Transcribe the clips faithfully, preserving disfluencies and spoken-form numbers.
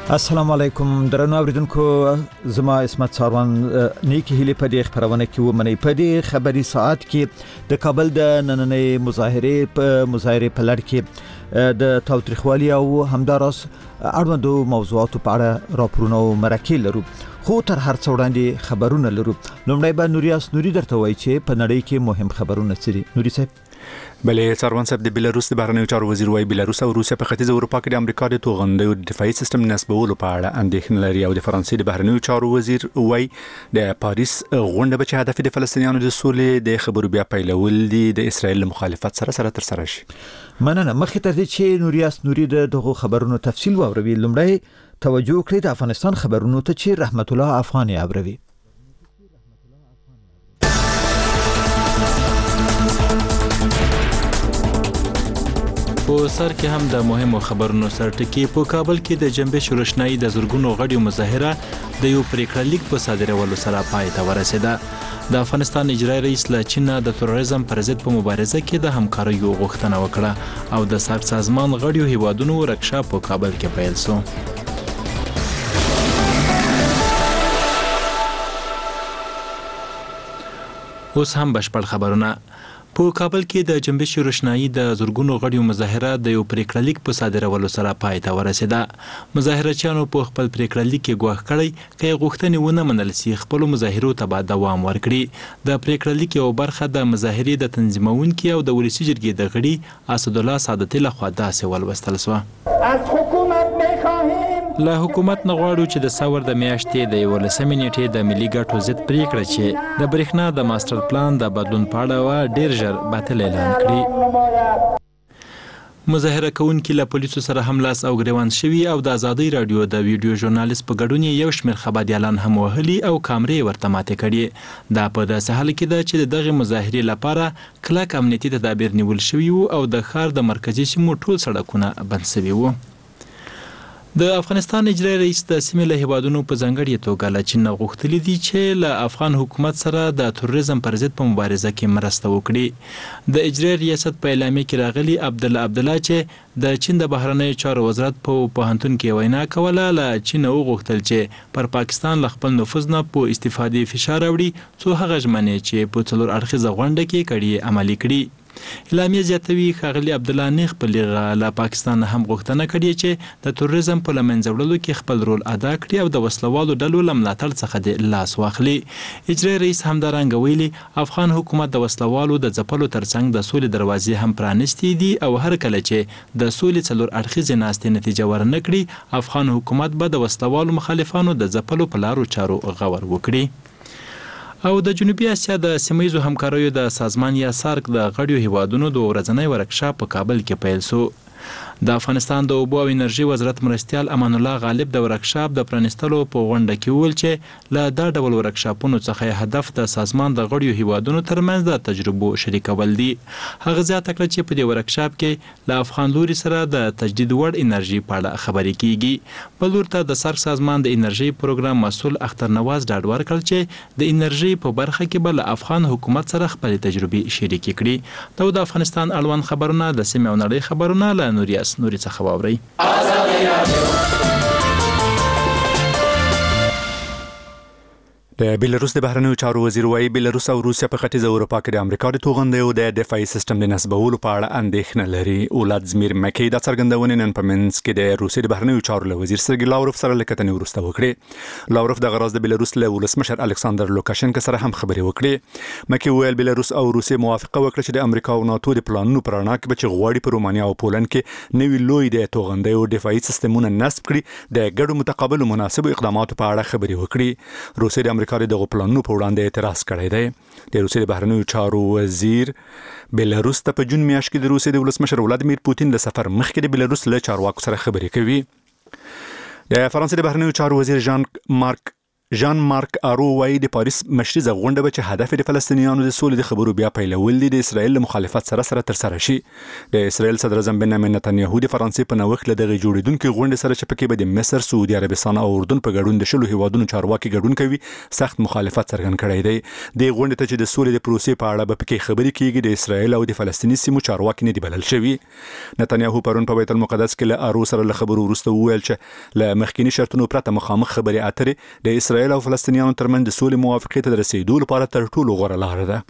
السلام علیکم درنو اوریدونکو زما اسمت ساروان نیکی هلی په دې خبرونه کې ومنې په دې خبري ساعت کې د کابل د نننې مظاهره په مظاهره په لړ کې د تاوتریخوالي او همداراس اړوندو موضوعاتو په اړه راپورونه او مرکې لرو خو تر هر څه وړاندې خبرونه لرو. لومړی به نوریاس نوري درته وایي چې په نړۍ کې مهم خبرونه څه دي. نوري صاحب. بلې سروان صاحب د بلاروس د بهرنیو چارو وزیر وايي بلاروس او روسیا په ختیځ اروپا کې د امریکا د توغندیو دفاعي سیستم نسبولو په اړه اندېښنه لري او د فرانسې د بهرنیو چارو وزیر وايي د پاریس غونډه به چې هدف د فلسطینیانو د سولې د خبرو بیا پیلول دي د اسرایل مخالفت سره سره تر سره شي. مننه. مخکې تر دې چې نوریاس نوري د دغه خبرونو تفصیل واوروي لومړی توجه کړئ د افغانستان خبرونو ته چې رحمت الله افغاني اوروي. په سر کې هم د مهمو خبرونو سرټکی په کابل کې د جنبش روشنايي د زورګونو غړیو مظاهره د یو پریکړه لیک په صادرولو سره پای ته ورسېده. د افغانستان اجرایي رئیس له چین د تروریزم پر ضد په مبارزه کې د همکارۍ غوښتنه وکړه او د ساک سازمان غړیو هیوادونو ورکشاپ په کابل کې پیل شو. اوس هم بشپړ خبرونه. په کابل کې د جنبش روشنايي د زورګونو غړیو مظاهره د یو پریکړه لیک په صادرولو سره پای ته ورسېده. مظاهرچیانو په خپل پریکړه لیک کې ګواښ کړی چې غوښتنې ونه منل سي خپل مظاهرو ته به دوام ورکړي. د پریکړه لیک یو برخه د مظاهرې د تنظیمونکو او د ولسی جرګې د غړي اسدالله سعادتي لخوا داسې ولوستل شو. از حکومت می‌خواهیم له حکومت نه غواړو چې د ساور د میاشتې د یولسمې نیټې د ملي ګټو ضد پریکړه چې د برېښنا د ماستر پلان د بدلون په اړه ډېر ژر باطل اعلان کړي. مظاهره کوونکي له پولیسو سره هم لاس او ګریوان شوي او د ازادۍ رادیو د ویډیو ژورنالیست په ګډون یو شمېر خبریالان هم وهلي او کامرې ورته ماتې کړي. دا په داسې حال کې ده چې دغه مظاهرې لپاره کلک امنیتي تدابیر نیول شوي وو او د ښار د مرکزي سیمو ټول سړکونه بند شوي وو. د افغانستان اجرایي رئیس د سیمې له هیوادونو په ځانګړې توګه له چین غوښتلي دي چې له افغان حکومت سره د تروریزم پر ضد په مبارزه کې مرسته وکړي. د اجرایي ریاست په اعلامیه کې راغلي عبدالله عبدالله چې د چین د بهرنیو چارو وزارت په پوهنتون کې وینا کوله له چین وغوښتل چې پر پاکستان له خپل نفوذ نه په استفادې فشار راوړي څو هغه ژمنې چې په څلور اړخیزه غونډه کې کړي عملي کړي. اعلامیه زیاتوي ښاغلي عبدالله نیغ په لیغه له پاکستان هم غوښتنه کړې چې د تروریزم په له منځه وړلو کې خپل رول ادا کړي او د وسلوالو ډلو له ملاتړ څخه د لاس واخلي. اجرایي رئیس همدارنګه ویلي افغان حکومت د وسلوالو د ځپلو ترڅنګ د سولې دروازې هم پرانیستي دي او هر کله چې د سولې څلور اړخیزې ناستې نتیجه ورنه کړي افغان حکومت به د وسلوالو مخالفانو د ځپلو په لارو چارو غور وکړي. او د جنوبي اسیا د سیمایزو همکاریو د سازمان یا سارک د غړیو هیوادونو د ورځنی ورکشاپ په کابل کې پیل شو. د افغانستان د اوبو او انرژي وزارت مرستیال امان الله غالب د ورکشاپ د پرانیستلو په غونډه کې ویل چې له دا ډول ورکشاپونو څخه هدف د سازمان د غړیو هیوادونو ترمنځ د تجربو شریکول دي. هغه زیاته کړه چې په دې ورکشاپ کې له افغان لوري سره د تجدید وړ انرژي په اړه خبرې کیږي. بل ورته د سرک سازمان د انرژي پروګرام مسؤل اختر نواز ډاډ ورکړ چې د انرژي په برخه کې بل افغان حکومت سره خپل تجربې شریکې کړي. دا د افغانستان اړوند خبرونه د سیمې او نړۍ خبرونه له نوریاس نوري څخه واورئ. د بلاروس د بهرنیو چارو وزیر وايي بلاروس او روسیا په ختیځ اروپا کې د امریکا د توغندیو د دفاعي سیستم د نسبولو په اړه اندېښنه لري. ولادیمیر مکی دا څرګندونې نن په منځ کې د روسیې د بهرنیو چارو له وزیر سرګی لاوروف سره له کتنې وروسته وکړې. لاوروف د غراز د بلاروس له ولسمشر الکساندر لوکاشنکو سره هم خبرې وکړې. مکی ویل بلاروس او روسیې موافقه وکړه چې د امریکا او ناتو د پلانونو پر اړه کې چې غواړي په رومانیا او پولند کې نوی لوی د توغندیو دفاعي سیستمونه نصب کړي د ګډو متقابل مناسبو اقداماتو په اړه خبرې وکړي. روسیې د امریکا د پلانونو په وړاندې اعتراض کړی دی. د روسیې د بهرنیو چارو وزیر بلاروس ته په جون میاشت کې د روسیې د ولسمشر ولادیمیر پوتین له سفر مخکې د بلاروس له چارواکو سره خبرې کوي. د فرانسې د بهرنیو چارو وزیر ژان مارک ژان مارک آرو وايي د پاریس مشري غونډه به چې هدف د فلسطینیانو د سولې د خبرو بیا پیلول دي د اسرایل مخالفت سره سره تر سره شي. د اسرایل صدر اعظم بنیامین نتنیاهو د فرانسې په نوښت له دغه جوړیدونکو غونډې سره چې پکې به د مصر، سعودي عربستان او اردن په ګډون د شلو هیوادونو چارواکي ګډون کوي سخت مخالفت څرګند کړی دی. د غونډې ته چې د سولې د پروسې په اړه به پکې خبرې کیږي د اسرایل او د فلسطیني سیمو چارواکي نه دی بلل شوی. نتنیاهو پرون په بیت المقدس کې له آرو سره له خبرو وروسته وویل چې له مخکینی شرطونو پرته مخامخ خبرې اترې د اسرایل او فلسطینیانو ترمنځ د سولې موافقې ته د رسیدو لپاره تر ټولو غوره لار ده.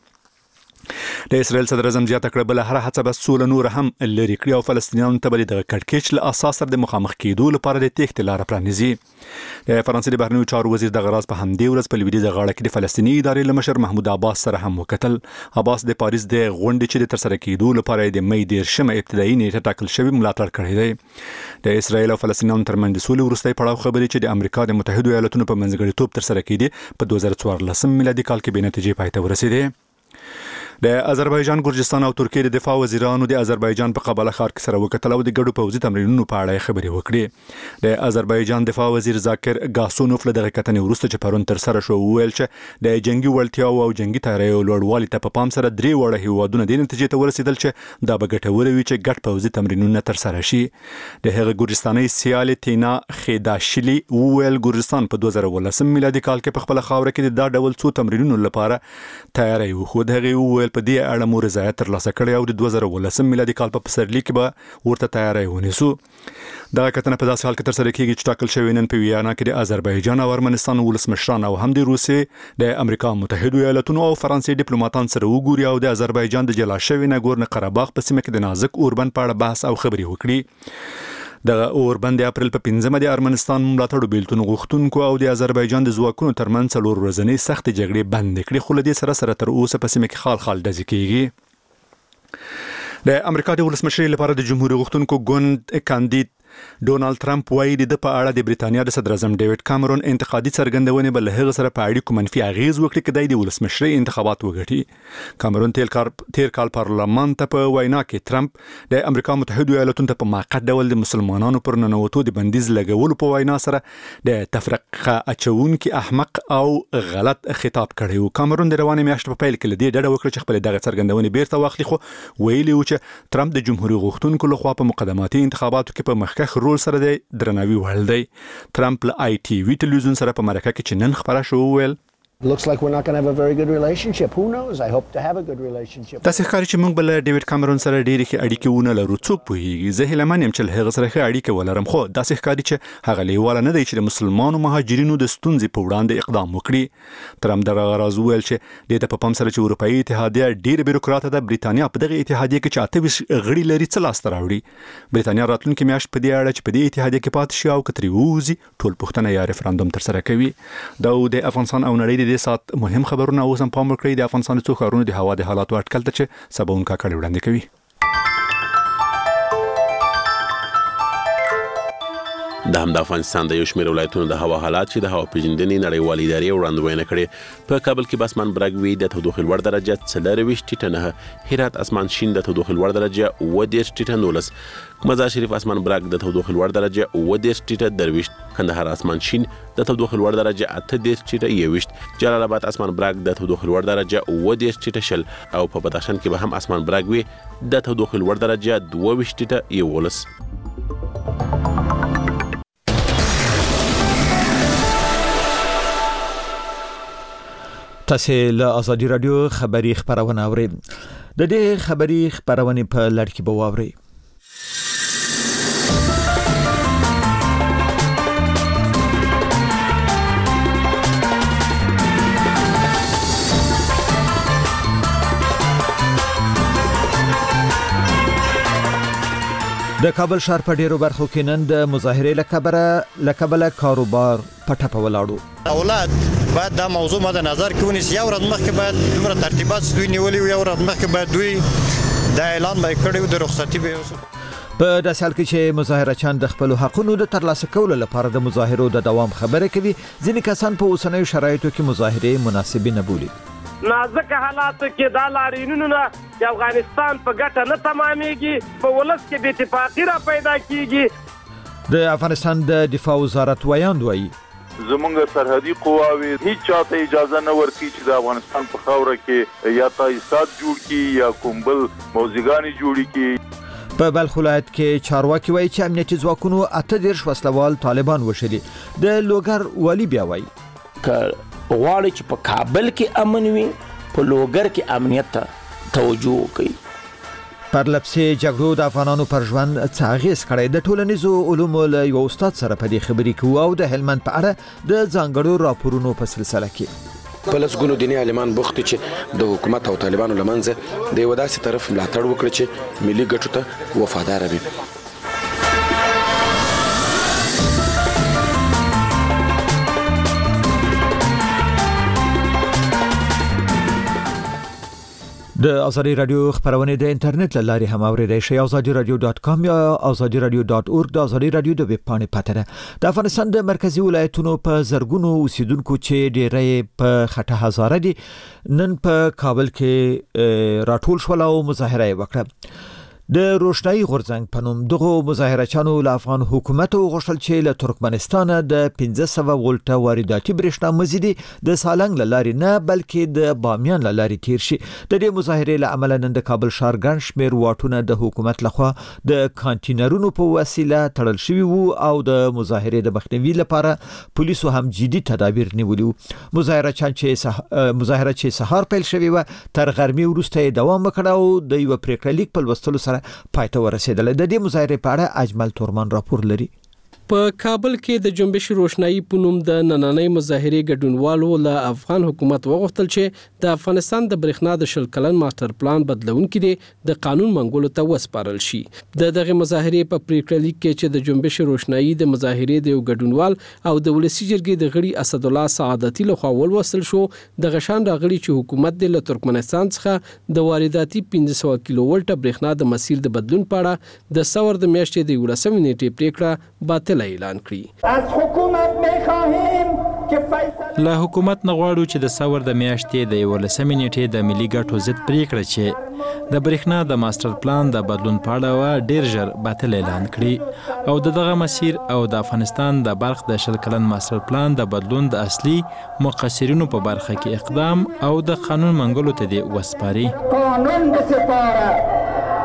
د اسرایل صدر اعظم زیاته کړه بل هر هڅه به سوله نور هم لري کړی او فلسطینیانو ته به د کټکېچ له اساس سره د مخامخ کېدو لپاره د تېښتې لار پرانیزي. د فرانسې د بهرنیو چارو وزیر د غراز په همدې ورځ په لویدیځه غاړه کې د فلسطیني ادارې له مشر محمود عباس سره هم وکتل. عباس د پاریس د غونډې چې د ترسره کېدو لپاره د مې دیرشمه ابتدایي نیټه ټاکل شوی ملاتړ کړی دی. د اسرایل او فلسطینیانو ترمنځ د سولې وروستۍ پړاو خبرې چې د امریکا د متحده ایالاتونو په منځګړیتوب ترسره کېدې په دوه زره څوارلسم میلادي کال کې بې نتیجې پای ته ورسېدې. د آذربایجان، ګرجستان او ترکیې د دفاع وزیرانو د آذربایجان په قباله ښار کې سره وکتل او د ګډو پوځي تمرینونو په اړه خبرې وکړې. د آذربایجان دفاع وزیر زاکر گاسونوف له دغه کتنې وروسته چې پرون تر سره شو وویل چې د جنگي وړتیاو او جنگي تیاریو لوړوالي ته په پام سره درې وړه هیوادونه د نتیجې ته ورسېدل چې دا به ګټور وي چې ګډ پوځي تمرینونه تر سره شي. د هغه ګرجستاني سیال تینا خیداشلی وویل ګرجستان په دوه زره ولسم میلادي کال کې په خپل خاوره کې د دا ډول څو تمرینونو لپاره تیاری وخود. هغه وویل په دې اړه مو رضایت ترلاسه کړی او د دوه زره ولسم میلادي کال په پسرلي کې به ورته تیاری ونیسو. دا کتنه په داسې حال کې ترسره کېږي چې ټاکل شوی نن په ویانا کې د آذربایجان او ارمنستان ولسمشران او هم د روسیې، د امریکا متحده ایالاتونو او فرانسې ډیپلوماټان سره وګوري او د آذربایجان د جلا شوی ناګورن قرهباغ په سیمه کې د نازک اوربند په اړه بحث او خبرې وکړي. د اوربند د اپریل په پنځمه د ارمنستان ملاتړو بیلتون غوښتونکو او د آذربایجان د ځواکونو ترمنځ څلور ورځنۍ سختې جګړې بندې کړې، خو له دې سره سره تر اوسه په سیمه کې خال خال ډزې کېږي. د امریکا د ولسمشرۍ لپاره د جمهوریت غوښتونکو ګوند کاندید ډونالد ټرمپ وايي د په اړه د بریتانیا د صدر اعظم ډیوډ کامرون انتقادي څرګندونې بل هغه سره په اړیکو منفي اغیز وکړي کدی د ولسمشرۍ انتخابات وګټي. کامرون تیر کال تیر کال پارلمان ته په وینا کې ټرمپ د امریکا متحده ایالاتونو ته په موقت ډول د مسلمانانو پر ننوتو د بندیز لګولو په وینا سره د تفرقه اچونکي احمق او غلط خطاب کړی و. کامرون د روانې میاشتې په پیل کې لدی ډډه وکړه چې خپل دغه څرګندونې بیرته واخلي، خو ویلي و چې ټرمپ د جمهوریت غوښتونکو لخوا په مقدماتي انتخاباتو کې په مخکښ رول سره د درناوي وړ دی. ټرمپ له آی ټي وی ټلویزیون سره په مرکه کې چې نن خبره شو وویل Looks like we're not going to have a very good relationship. Who knows? I hope to have a good relationship. تاسو ښکاري چې موږ بل ډیوډ کامرون سره ډېرې ښې اړیکې ونه لرو. څوک پوهیږي؟ زه هیله من یم چې هغه سره ښه اړیکې ولرم، خو داسې ښکاري چې هغه لیواله نه دی چې د مسلمانو مهاجرینو د ستونزې په وړاندې اقدام وکړي. ټرمپ دغه راز وویل چې دې ته په پام سره چې اروپایي اتحادیه ډېر بیروکراټه ده، بریتانیا په دغه اتحادیه کې چې اته ویشت غړي لري څه لاسته راوړي. بریتانیا راتلونکي میاشت په دې اړه چې په دې اتحادیه کې پاتې شي او که ترې ووځي ټول پوښتنه یا ریفرندوم ترسره کوي. دا د افغانستان او نړۍ د دې سات مهم خبرونه اوس هم پام وکړئ. د افغانستان څو ښارونو د هوا د حالاتو اټکل ته چې سباون کاکړ وړاندې کوي. د هم د افغانستان د یو شمېر ولایتونو د هوا حالات چې د هوا پیژندنې نړیوالې ادارې وړاندوینه کړې. په کابل کې به اسمان برګ وي، د تودوخې لوړ درجه څلرویشت ټیټه نهه، هرات اسمان شین د تودوخې لوړ درجه اووه دېرش ټیټه نولس، مزار شریف اسمان برګ د تودوخې لوړ درجه اووه دېرش ټیټه درویشت، کندهار اسمان شین د تودوخې لوړ درجه اته دېرش ټیټه یوویشت، جلال آباد اسمان برګ د تودوخې لوړ درجه اووه دېرش ټیټه شل او په بدخشان کې به هم اسمان برګ وي د تودوخې لوړ درجه دوه ویشت ټیټه یوولس. تاسو له ازادي رادیو خبری خبرونه اورئ. د دې خبری خبرونه په لړ کې به واورئ. د کابل ښار په ډیرو برخو کې نن د مظاهرې لکبره لکبله کاروبار پټه په ولاړو. اولاد باید دا موضوع مد نظر کې ونیسي. یو ورځ مخکې باید دومره ترتیبات دوی نیولي وي، یو ورځ مخکې باید دوی دا اعلان به کړی وي د رخصتي به وي. په داسې حال کې چې مظاهرچیان د خپل حقونو د ترلاسه کولو لپاره د مظاهرو د دوام خبره کوي، ځینې کسان په اوسنیو شرایطو کې مظاهرې مناسبې نه بولي. نازکه حالاتو کې دا لاریونونه د افغانستان په ګټه نه تمامېږي، په ولس کې بې اتفاقي را پیدا کیږي. د افغانستان د دفاع وزارت ویاند وایي زمونږ سرحدي قواوي هیڅ چاته اجازه نه ورکړي چې د افغانستان په خاوره کې یا تاسیسات جوړ کړي یا کوم بل موضوعګانې جوړې کړي. په بلخ ولایت کې چارواکي وایي چې امنیتي ځواکونو اته دېرش وسلوال طالبان وشلي. د لوګر والی بیا وایي که غواړي چې په کابل کې امن وي په لوګر کې امنیت ته توجه وکړي. پر لپسې جګړو د افغانانو پر ژوند څه اغېز کړی؟ د ټولنیزو علومو له یو استاد سره په دې خبرې کوو او د هلمند په اړه د ځانګړو راپورونو په سلسله کې په لسګونو دیني عالمان بوخت چې د حکومت او طالبانو لمنځه د یو داسې طرف ملاتړ وکړي چې ملي ګټو ته وفادار وي. د ازادي رادیو خبرونه د انټرنیټ لاري هم اوریدئ شئ. ازادي رادیو ډاټ کام یا ازادي رادیو ډاټ اورګ د ازادي رادیو د ویب پاڼې پته ده. د افغانستان د مرکزی ولایتونو په زرګونو اوسیدونکو چې ډیری په خټه هزاره دي نن په کابل کې راټول شول او مظاهره وکړه. د روشنايي غورځنګ په نوم دغه مظاهرچیانو له افغان حکومت غوښتل چې له ترکمنستان د پنځه سوه ولټه وارداتي برېښنا مزيدي د سالنګ لاري نه بلکې د بامیان لاري تیر شي. د دې مظاهرې له امله نن د کابل ښار ګڼ شمېر واټونه د حکومت لخوا د کانټینرونو په وسیله تړل شوي وو او د مظاهرې د مخنیوي لپاره پولیسو هم جدي تدابیر نیولي وو. مظاهرچیان چې سه... مظاهره چې سهار پیل شوی و تر غرمې وروسته دوام وکړ او د یو پریکړه لیک په لوستلو سره پایته ورسېدل. د دې مظاهرې په اړه اجمل تورمان راپور لري. په کابل کې د جنبش روشنايي په نوم د نننۍ مظاهرې ګډونوالو له افغان حکومت وغوښتل چې د افغانستان د برېښنا د شل کلن ماستر پلان بدلونکو دي د قانون منګولو ته وسپارل شي. د دغه مظاهرې په پریکړه لیک کې چې د جنبش روشنايي د مظاهرې د یو ګډونوال او د ولسی جرګې د غړي اسد الله سعادتي له خوا ولوصل شو د غشان راغلي چې حکومت د ترکمنستان څخه د وارداتي پنځه سوه کیلو ولټ برېښنا د مسیر د بدلون په اړه د څور د میاشتې د ولسمې نیټې پریکړه باطل اعلان کړی. از حکومت می‌خواهیم که فیصله له حکومت نه غواړو چې د څور د میاشتې د ولسمې نیټې د ملي ګټو ضد پریکړه چې د برېښنا د ماستر پلان د بدلون په اړه ډیر ژر باطل اعلان کړي او د دغه مسیر او د افغانستان د برخ د شل کلن ماستر پلان د بدلون د اصلي مقصرینو په برخه کې اقدام او د قانون منګولو ته دی وسپاري. قانون بسپاره.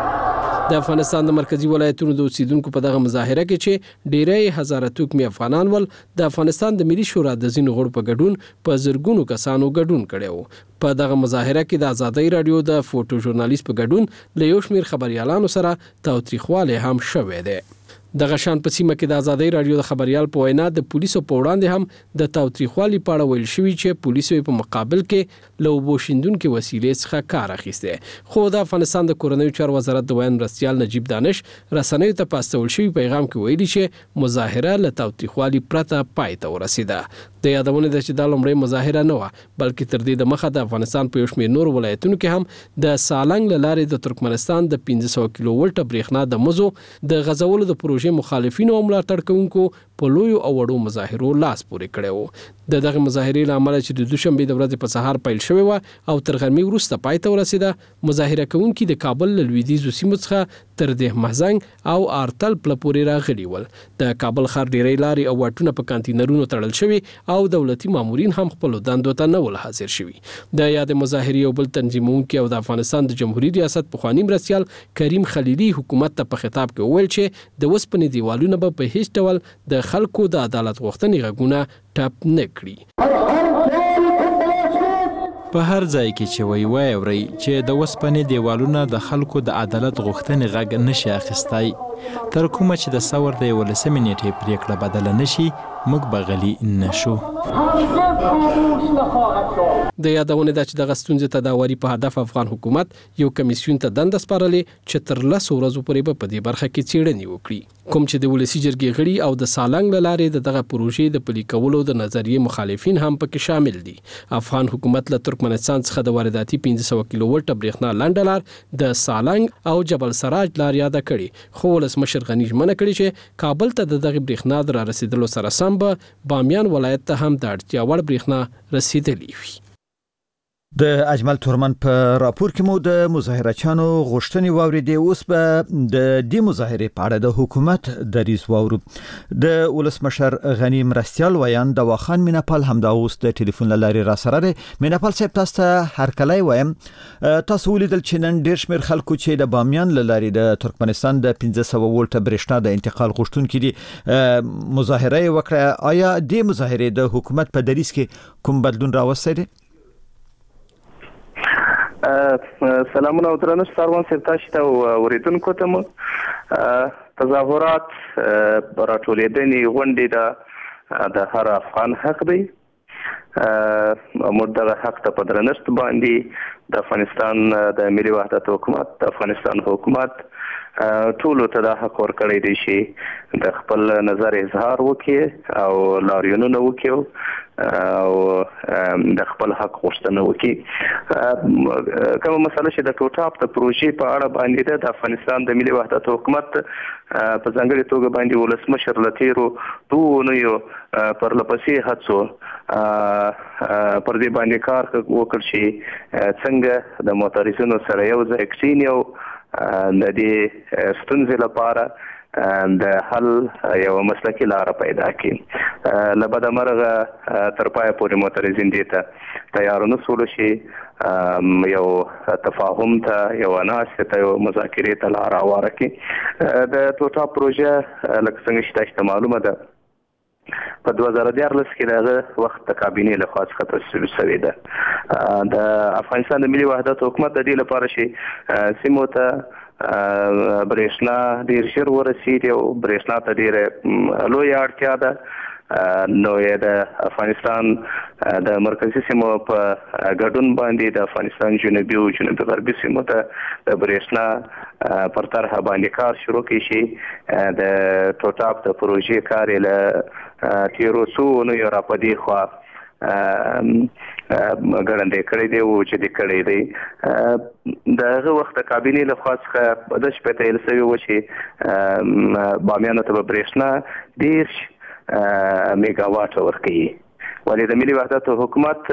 د افغانستان د مرکزی ولایتونو د اوسیدونکو په دغه مظاهره کې چې ډیری هزاره توکمي افغانان ول د افغانستان د ملي شورا د ځینو غړو په ګډون په زرګونو کسانو ګډون کړي. په دغه مظاهره کې د ازادي رادیو د فوټو ژورنالیست په ګډون له یو شمېر خبريالانو سره تاوتریخواله هم شوې ده. د غشان په سیمه کې د ازادي رادیو د خبريال په وینا د پولیسو په وړاندې هم د تاوتریخوالي په اړه ویل شوی چې پولیسو په مقابل کې له وبوشیندونکو وسیلې څخه کار اخیسته. خو د افغانستان د کورنیو چارو وزارت د ویان رسیال نجیب دانش رسنیو ته پاستول شوی پیغام کې ویلي چې مظاهره له تاوتریخوالي پرته پای ته ورسیده. د یادونه ده چې د لومړی مظاهره نه و بلکې تر دې د مخه د افغانستان په یو شمېر نور ولایتونو کې هم د سالنګ له لارې د ترکمنستان د پنځه سوه کیلو ولټ برېښنا د مزو د غځولو د پروژې مخالفینو او ملاتړ کوونکو په لویو او وړو مظاهرو لاس پورې کړی و. د دغه مظاهرې له امله چې د دوشنبې د ورځې په سهار پیل شوې و او تر غرمې وروسته پای ته ورسېده مظاهره کوونکي د کابل له لویدیځو سیمو څخه تر دې محزنګ او آرتل پله پورې راغلي ول. د کابل ښار ډیری لارې او واټونه په کانتینرونو تړل شوي او دولتي مامورین هم خپل دندو ته نه ول حاضر شوي. د یاد مظاهرې او بل تنظیمونکي او د افغانستان د جمهوریت ریاست پخوانی مرستیال کریم خلیلی حکومت ته په خطاب کې وویل چې د وسپنې دیوالونه به په هیڅ ډول د خلکو د عدالت غوښتنې غږونه ټاپ نه کړي. په هر ځای کې چې وی وای اوري چې د وسپنې دیوالونه د خلکو د عدالت غوښتنې غږ نشي اخیستای تر کومه چې د څور د ولسمې نیټې پریکړه بدله نشي موږ بغلی نشو. د یادونه ده چې د غستونځ تداوری په هدف افغان حکومت یو کمیسیون ته دنده سپارلې چې تر لسو ورځې پورې په دې برخه کې څېړنې وکړي. کوم چې د ولسی جرګې غړي او د سالنګ لارې دغه پروژې د پلي کولو د نظریې مخالفین هم پکې شامل دي. افغان حکومت له ترکمنستان څخه د وارداتي پنځه سوه کیلو ولټ برېښنا لاندې لار د سالنګ او جبل سراج لار یاد کړي. خو ولسمشر غنی ژمنه کړې چې کابل ته د دغه برېښنا در رسیدلو سره سم به بامیان ولایت ته هم د اړتیا وړ برېښنا رسیدلی وي. د اجمل تورمن په راپور کې مو د مظاهرچیانو غوښتنې واوریدې. اوس به د دې مظاهرې په اړه د حکومت دریځ واورو. د ولسمشر غنی مرستیال ویان د واخان میناپال همدا اوس د ټلیفون لارې را سره دی. میناپال صاحب تاسو ته هرکلی وایم. تاسو ولیدل چې نن ډېر شمېر خلکو چې د بامیان لارې د ترکمنستان د پنځه سوه ولټه برېښنا د انتقال غوښتونکي دي مظاهره وکړه. آیا د مظاهرې د حکومت په دریځ کې کوم بدلون راوستی دی؟ سلامونه او درنښت سروان صاحب تاسو ته اوریدونکو ته مو تظاهرات راټولېدنې غونډې د د هر افغان حق دی. موږ دغه حق ته په درنښت باندې د افغانستان د ملي وحدت حکومت د افغانستان حکومت ټولو ته دا حق ورکړی دی چې د خپل نظر اظهار وکړي او لاریونونه وکړي او د خپل حق غوښتنه وکړي. کومه مسله چې د ټوټاپ د پروژې په اړه باندې ده د افغانستان د ملي وحدت حکومت په ځانګړې توګه باندې ولسمشر له تېرو دوو اونیو پرلپسې هڅو پر دې باندې کار وکړ چې څنګه د معترضینو سره یو ځای کښېني او د دې ستونزې لپاره د حل یو مسلکي لاره پیدا کړي. له بده مرغه تر پایه پورې معترضین دې ته تیار نه شول چې یو تفاهم ته یو ناستې ته یو مذاکرې ته لاره هواره کړي. د ټوټاپ پروژه لکه څنګه چې تاسو ته معلومه ده په دوه زره دیارلس کې دغه وخت د کابینې لخوا څخه تصویب شوې ده. د افغانستان د ملي وحدت حکومت د دې لپاره چې سیمو ته برېښنا ډېر ژر ورسېږي او برېښنا ته ډېره لویه اړتیا ده. نو یې د افغانستان د مرکزي سیمو په ګډون باندې د افغانستان جنوبي او جنوبي غربي سیمو ته د برېښنا پر طرحه باندې کار شروع کړي شي. د ټوټاپ د پروژې کار یې له تېرو څو اونیو را په دې خوا ګړندی کړی دی او چې دې کړی دی. د هغه وخت د کابینې لخوا څخه د شپې ته ویل شوي وو چې بامیانو ته به برېښنا دېرش میگا واټ ورکوي. ولې د ملي وحدت حکومت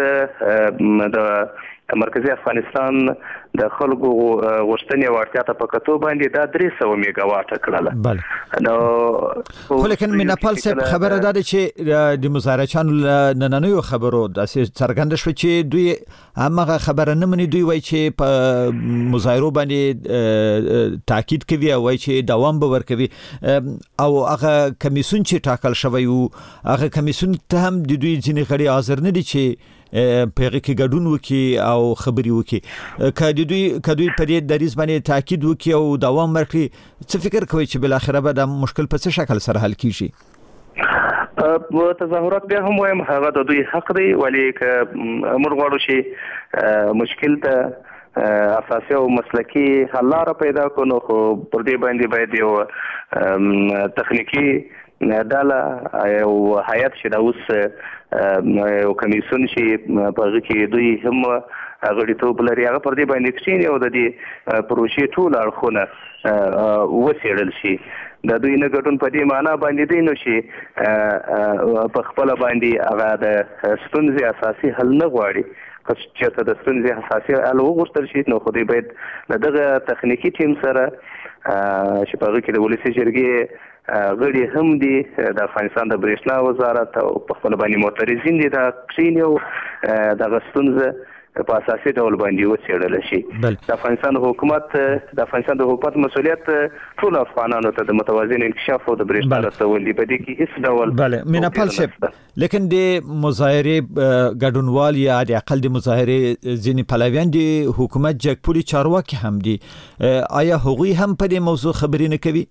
د مرکزي افغانستان د خلکو غوښتنې او اړتیا ته په کتو باندې دا درې سوه میگا واټه کړله. نو خو لیکن میناپال صاحب خبره ده چې د مظاهرچیانو له نننیو خبرو داسې څرګنده شوه چې دوی همغه خبره نه مني. دوی وایي چې په مظاهرو باندې تاکید کوي او وایي چې دوام به ورکوي او هغه کمیسیون چې ټاکل شوی و هغه کمیسیون ته هم د دوی ځینې غړي حاضر نه دي چې په هغه کې ګډون وکړي او خبري وکړي. که دوی که دوی په دې دریځ باندې تاکید وکړي او دوام ورکړي څه فکر کوي چې بل اخره به د مشکل په څه شکل سره حل کیږي؟ تظاهرات بیا هم وایم هغه د دوی حق دی. ولې که موږ غواړو چې مشکل ته اساسي او مسلکي حل لاره پیدا کړو نو خو پر دې باندې باید یو تخنیکی ډله یو هیئت چې دا اوس یو کمیسیون چې په هغه کې دوی هم غړیتوب لري هغه پر دې باندې کښېني او د دې پروژې ټول اړخونه وڅېړل شي. د دوی نه ګډون په دې معنا باندې دی نو چې په خپله باندې هغه د ستونزې اساسي حل نه غواړي. که چېرته د ستونزې اساسي حل وغوښتل شي نو خو دوی باید له دغه تخنیکي ټیم سره چې په هغه کې د ولسي جرګې غړي هم دي د افغانستان د برېښنا وزارت او په خپل باندې معترضین دي دا کښېني او دغه ستونزه په اساسي ډول باندې وڅېړل شي. د افغانستان حکومت د افغانستان د حکومت مسؤلیت ټول افغانانو ته د متوازن انکشاف او د برېښنا رسول دي. په دې کې هیڅ ډول بله میناپال صاحب لیکن د مظاهرې ګډونوال یا د اقل د مظاهرې ځینې پلویان د حکومت جګپوري چارواکي هم دي. آیا هغوی هم په دې موضوع خبرې نه کوي؟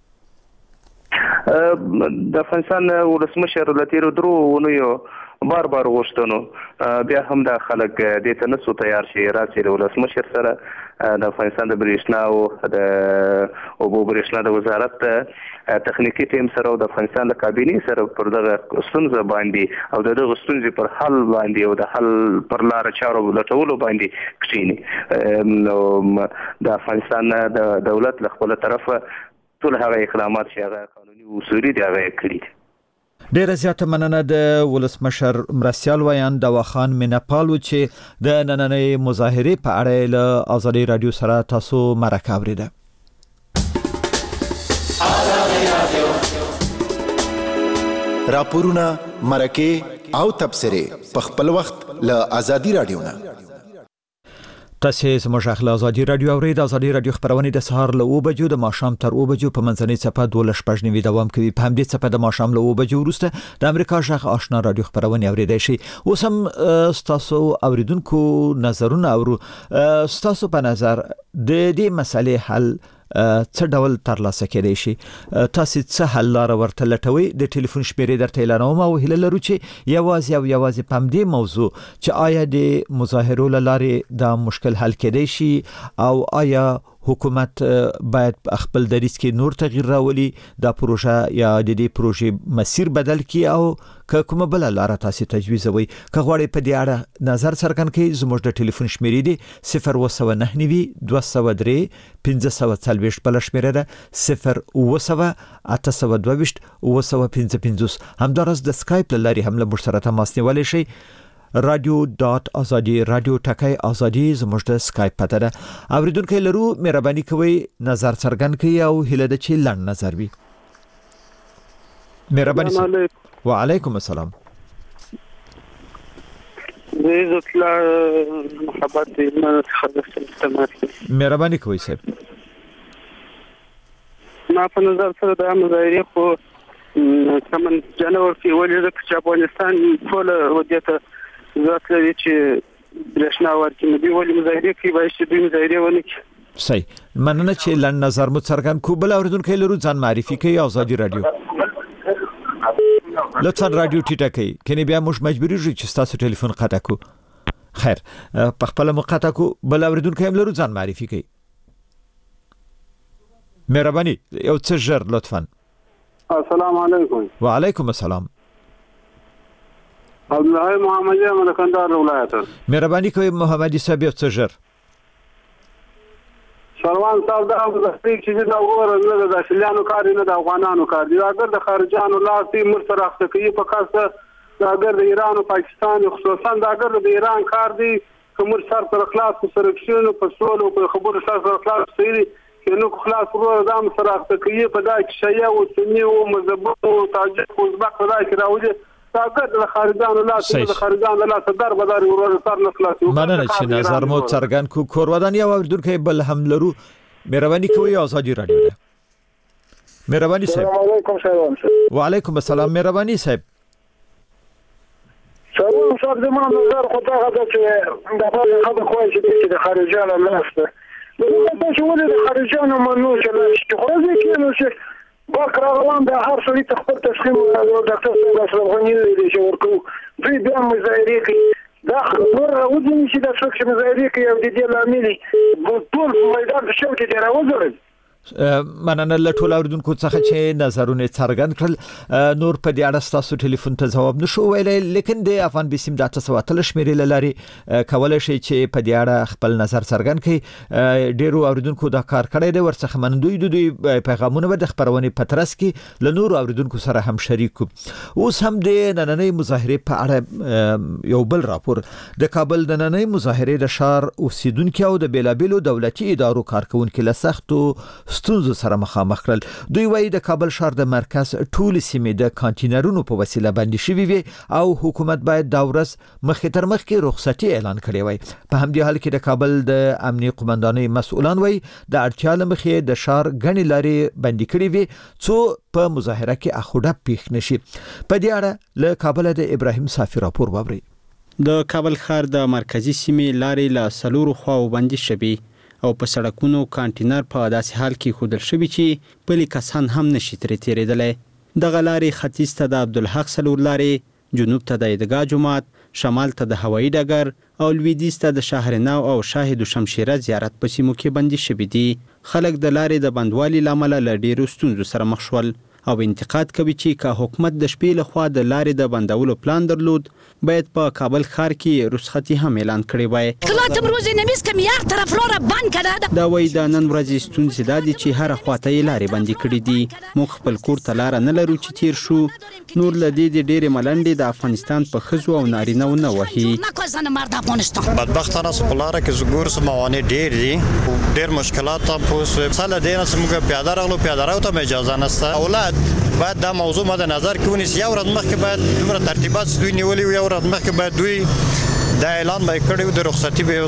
د افغانستان ولسمشر له تېرو درو اونیو بار بار غوښتنو بیا هم دا خلک دې ته نه سو تیار شي راسي له ولسمشر سره د افغانستان د برېښنا او د اوبو برېښنا د وزارت تخنیکی ټیم سره او د افغانستان د کابینې سره پر دغه ستونزه باندې او د دغه ستونزې پر حل باندې او د حل پر لاره چارو لټولو باندې کښېني. نو د افغانستان د دولت له خپله طرفه ټول هغه اقدامات چې هغه قانوني اصولي دي هغه یې کړي دي. ډیره زیاته مننه د ولسمشر مرستیال ویان دوا خان میناپالو چې د نننۍ مظاهرې په اړه له آزادي رادیو سره تاسو مرکه اوریده. راپورونه مرکه او تبصره په خپل وخت له آزادي رادیو نه. تاسو زموږ خپل آزادي رادیو اورید. آزادي رادیو خبرونه د سهار له او بجو د ماښام تر او بجو په منځنۍ صفه دوه شپږ نیوي دوام کوي. په همدې صفه د ماښام له او بجو وروسته د امریکا ژغ آشنا رادیو خبرونه اوریدای شي. اوس هم تاسو اوریدونکو نظرونه او تاسو په نظر د دې مسلې حل څه ډول ترلاسه کېدای شي؟ تاسو څه حل لاره ورته لټوي؟ د ټلیفون شمیرې درته اعلانوم او هیله لرو چې یوازې او یوازې په دې موضوع چې آیا د مظاهرو لارې دا مشکل حل کېدای شي او آیا حکومت باید خپل دریځ کې نور تغییر راولي، دا پروژه یا د دې پروژې مسیر بدل کړي او که کومه بل لاره تاسو تجویزوي. که غواړئ په دې اړه نظر څرګند کړئ، زموږ د ټلیفون شمیرې دي صفر اوه سوه نهه نوي دوه سوه درې پنځه سوه څلوېښت بل شمیره ده صفر اوه سوه اته سوه دوه ویشت اوه سوه پنځه پنځوس. همداراز د سکایپ له لارې هم له موږ سره تماس نیولی شئ. رادیو ډاټ ازادي رادیو ټکای ازادي زموږ د سکایپ پته ده. اوریدونکو لرو مهرباني کوئ نظر څرګند کړئ او هیله ده چې لنډ نظر وي. مهرباني وعلیکم السلام. عزت الله محبت ایمان خدمت استماعت مهرباني کوئ صاحب. ما په نظر سره د مظاهرې خو کمن جنور کې ولې د افغانستان ټول ودیته ذات لري چې برښنا ورکړي نو دی ولې مظاهرې کوي باید چې دوی مظاهرې ونه کړي. صحیح مننه چې لنډ نظر مو څرګند کو. بل اوریدونکو لرو ځان معرفي کوي. آزادي رادیو لطفا رادیو ټیټه کوي کني بیا موږ مجبوری یو چې تاسو ټلیفون قطع کو. خیر په خپل مقطع کو. بل اوریدونکو هم لرو ځان معرفي کوي. مهرباني یو څه ژر لطفا. السلام علیکم. وعلیکم السلام. عبدالله محمدی ملکندار ولایت. مهرباني کوي محمدی صاحب یو څه ژر. سروان صاحب دا د سپیک چې دا وګوره نه د شلیانو کار نه د افغانانو کار دی. اگر د خارجانو لاسي مرسته راخته کوي په خاصه دا اگر د ایران او پاکستان خصوصا دا اگر د ایران کار دی کوم سر پر اخلاص سره کښینو په سولو په خبرو سره اخلاص سری نو خلاص ورو دام سره اخته کوي په دا کې شیا او سنی او مذهب او تاجک او ازبک په دا کې راوځي دا اگر د خارجانو لاسي د خارجانو لاسه در بدر ورو سر نه خلاص. مننه چې نظر مو څرګند کو. کور ودان یا اوریدونکو بل هم لرو. مهرباني کوئ آزادي رادیو ده. مهرباني صاحب. السلام علیکم سلام. وعلیکم السلام. مهرباني صاحب. سلام صاحب زموږ نظر خو دا غواړي چې د خلکو خو چې د خارجانو لاسه دغه چې ولې د خارجانو منو چې خو ځکه کېنو چې باکراوان د هر څه ته خپل تسخیم او ډاکټر صاحب سره غونډې لري چې ورکو دوی بیا مظاهرې کوي. دا نور راوځي چې د څوک چې مظاهرې کوي او د دې لامل ټول میدان د شوکې دی راوځي. مننه له ټول اوریدونکو څخه چې نظرونه څرګند کړل. نور په دې اړه تاسو ټلیفون ته جواب نشو ویلای، لیکن د افغان بسیم د تاسو اتل شمیرې لاري کولای شي چې په دې اړه خپل نظر څرګند کړي. ډیرو اوریدونکو دا کار کړی دی. ورڅخه منندوی دوی پیغامونه به د خبرونه پترس کې له نور اوریدونکو سره هم شریک کو. اوس هم د نننۍ مظاهرې په اړه یو بل راپور. د کابل د نننۍ مظاهرې د شهر اوسیدونکو او د بیلابیلو دولتي ادارو کارکونکو له سختو ستونزو سره مخامخ کړل. دوی وایي د کابل ښار د مرکز ټول سیمې د کانټینرونو په وسیله بندي شوي وي او حکومت باید دا ورځ مخې تر مخکې رخصتي اعلان کړي وای. په همدې حال کې د کابل د امنیه قومندانۍ مسؤلان وایي د اړتیا له مخې د ښار غني لارې بندي کړي وي څو په مظاهره کې اخوډه پیښ نشي. په دې اړه له کابل د ابراهیم صافي راپور ووري. د کابل ښار د مرکزی سیمې لارې له سلورو خواو بندي شوي او په سړکونو کانټینر په داسې حال کې خودل شوی چې بلی کسان هم نشي ترې تیرېدلی. دغه لارې ختیځ ته د عبدالحق سلور لارې، جنوب ته د عیدګاه جومات، شمال ته د هوایي ډګر او لویدیځ ته د شهرنو او شاهد شمشیره زیارت په سیمو کې بندي شوي دي. خلک د لارې د بندوالي له امله له ډېرو ستونزو سره مخ شول. او انتقاد کوي چې که حکومت د شپې لخوا د لارې د بندولو پلان درلود باید په کابل ښار کې رخصتي هم اعلان کړی وای. دا وایي د نن ورځې ستونزې دا دي چې هره خواته یې لارې بندې کړي دي. موږ خپل کور ته لاره نه لرو چې تیر شو. نور له دې د ډېرې ملنډې د افغانستان په ښځو او نارینهو نه وهي. بدبختانه په لاره کې زګور څه موانع ډېر دي، ډېر مشکلات هم پوه ساله دی نه موږ پیاده راغلو، پیاده راو ته اجازه نشته. اولاد باید دا موضوع مد نظر کې ونیسي. یو ورځ مخکې باید دومره ترتیبات دوی نیولي وي، یو ورځ مخکې باید دوی دا اعلان به یې کړی وي، د رخصتي به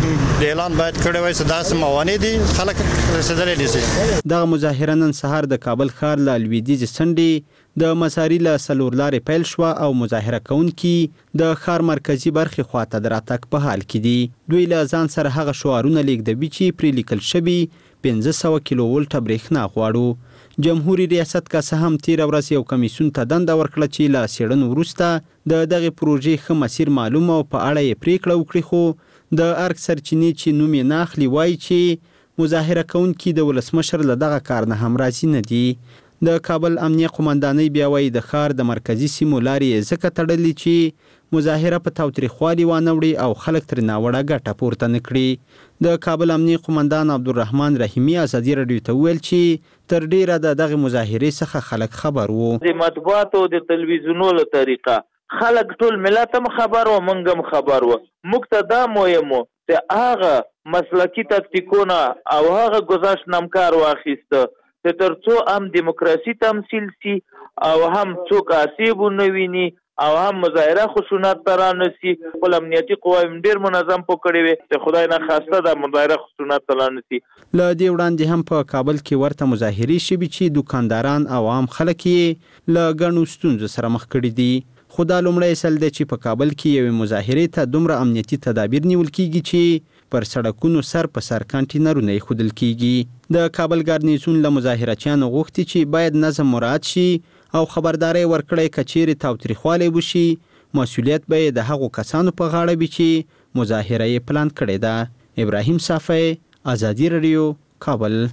د اعلان باید کړی وای چې داسې موانع دي خلک رسېدلی نشي. دغه مظاهره نن سهار د کابل ښار له لویدیځې څنډې د مساري له څلور لارې پیل شوه او مظاهره کوونکي د ښار مرکزي برخې خواته د راتګ په حال کې دي. دوی له ځان سره هغه شعارونه لیږدوي چې پرې لیکل شوي پنځه سوه کیلو ولټه برېښنا غواړو. جمهوریت ریاست که څه هم تېره ورځ یو کمیسیون ته دنده ورکړه چې له څېړنو وروسته د دغې پروژې ښه مسیر معلوم او په اړه یې پرېکړه وکړي، خو د ارګ سرچینې چې نوم یې نه اخلي وایي چې مظاهره کوونکي د ولسمشر له دغه کار نه هم راضي نه دي. د کابل امنیه قمندانۍ بیا وایي د ښار د مرکزي سیمو لارې ځکه تړلي چې مظاهره په تاوتریخوالي وانه وړي او خلک ترې ناوړه ګټه پورته نه کړي. د کابل امنیه قمندان عبدالرحمن رحیمي ازادي راډیو ته وویل چې تر ډیره د دغه مظاهرې څخه خلک خبر وو. د مطبوعاتو د تلویزیونونو له طریقه خلک ټول ملت هم خبر وو، موږ هم خبر وو. موږ ته دا مهم وو چې هغه مسلکي تکتیکونه او هغه گذشت نامکار واخیسته چې تر څو هم دیموکراسي تمثیل سي او هم څوک آسیب ونه ویني او هم مظاهره خشونت ته رانسي. خپل امنیتي قوایم ډېر منظم پکړې وي چې خدای نه خواسته د مظاهره خشونت ته رانسي. له دې وړاندې هم په کابل کې ورته مظاهرې شوي چې دوکانداران او عام خلک یې له ګڼو ستونزو سره مخ کړي دي. خو دا لومړی ځل دی چې په کابل کې یوې مظاهرې ته دومره امنیتي تدابیر نیول کیږي چې پر سړکونو سر په سر کانټینرونه ایښودل کیږي. د کابل ګارنیزون له مظاهرچیانو غوښتي چې باید نظم مراعات شي او خبرداري ورکړی که چیرې تاوتریخوالی وشي مسؤلیت به یې د هغو کسانو په غاړه وي چې مظاهره یې پلان کړې ده. ابراهیم صافی، ازادي راډیو، کابل.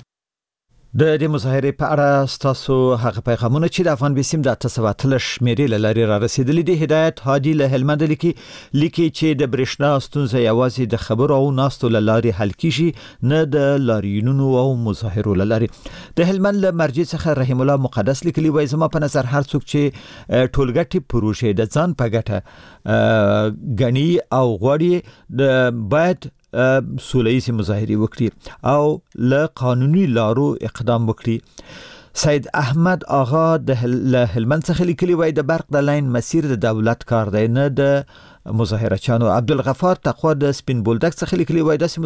د دې مظاهرې په اړه ستاسو هغه پیغامونه چې د افغان بیسیم د اته سوه اتلس شمیرې له لارې را رسیدلي دي. هدایت هادي له هلمند لیکي لیکي چې د برېښنا ستونزه یوازې د خبرو او ناستو له لارې حل کیږي نه د لاریونونو او مظاهرو له لارې. د هلمند له مرجع څخه رحیم الله مقدس لیکلي وایي زما په نظر هر څوک چې ټولګټي پروژې د ځان په ګټه غني او غواړي د باید سوله‌ایزې مظاهرې وکړي او له قانوني لارو اقدام وکړي. سید احمد آغا د هلمند څخه لیکلي وای د برق د لاین مسیر د دولت کار دی نه د مظاهرچیانو. عبدالغفار تقوا د سپین بولدک څخه لیکلي وای داسې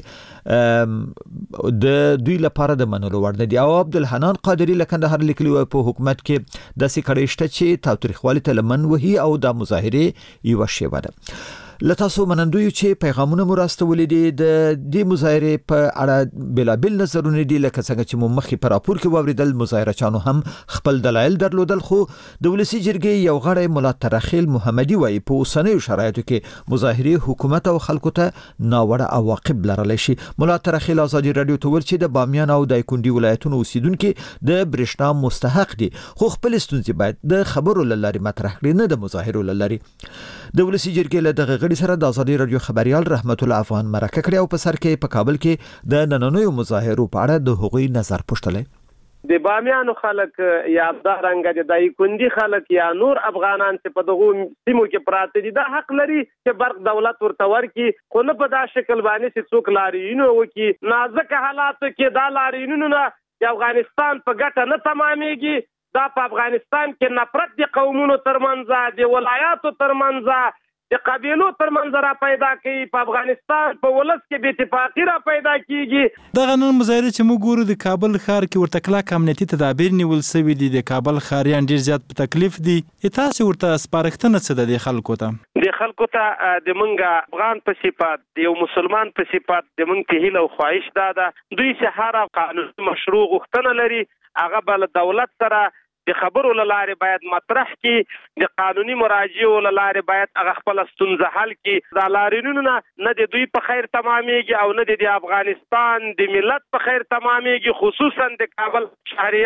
مظاهرې د دوی لپاره د منلو وړ نه دي. او عبدالحنان قادری له کندهار لیکلي وای په حکومت کې داسې کړي شته چې تاوتریخوالي ته لمن وهي او د مظاهرې یو شیبه ده. لتاسو منندوی چې پیغامونه مو راستولې دي د دې مظاهرې په اړه بلابل نظرونه دي لکه څنګه چې مو مخې په راپور کې واوریدل مظاهرچیانو هم خپل دلایل درلودل. خو د ولسی جرګې یو غړی مولا ترخیل محمدي وایي په اوسنیو شرایطو کې مظاهرې حکومت او خلکو ته ناوړه عواقب لرلی شي. مولا ترخیل ازادي راډیو ته ویل چې د بامیان او دایکنډي ولایتونو اوسیدونکو د برېښنا مستحق دي خو خپل ستونزې باید د خبرو له لارې مطرح کړي نه د مظاهرو له لارې. د ولسی جرګې له دغه غړي سره د ازادي راډیو خبريال رحمت الله افغان مرکه کړې او په سر کې په کابل کې د نننوي مظاهرو په اړه د هغوی نظر پوښتلی. د بامیانو خلک یا د رنګ د دایکندي خلک یا نور افغانان چې په دغه سیمو کې پراته دي دا حق لري چې برق دولت ورته ورکړي، خو نه په دا شکل باندې چې څوک لاریونونه وکړي. نازک حالاتو کې دا لاریونونه د افغانستان په ګټه نه تمامېږي. دا په افغانستان کې نفرت د قومونو ترمنځ د ولایاتو ترمنځ د قبیلو ترمنځ را پیدا کوي. په افغانستان په ولس کې بې اتفاقي را پیدا کیږي. دغه نن مظاهره چې موږ ګورو د کابل ښار کې ورته کلک امنیتي تدابیر نیول شوي دي. د کابل ښاریان ډیر زیات په تکلیف دي. تاسو ورته سپارښتنه څه ده د خلکو ته؟ د خلکو ته د منګه افغان په صفات د یو مسلمان په صفات د منګ ته هیله او خواهش دا ده دوی چې هر قانوني مشروع غوښتنه لري هغه بل دولت سره د خبرو له لارې باید مطرح کی، د قانوني مراجعو له لارې باید هغه خپل ستونزه حل کی. دا لاریونونه نه د دوی په خیر تمامېږي او نه د افغانستان د ملت په خیر تمامېږي. خصوصا د کابل شهریان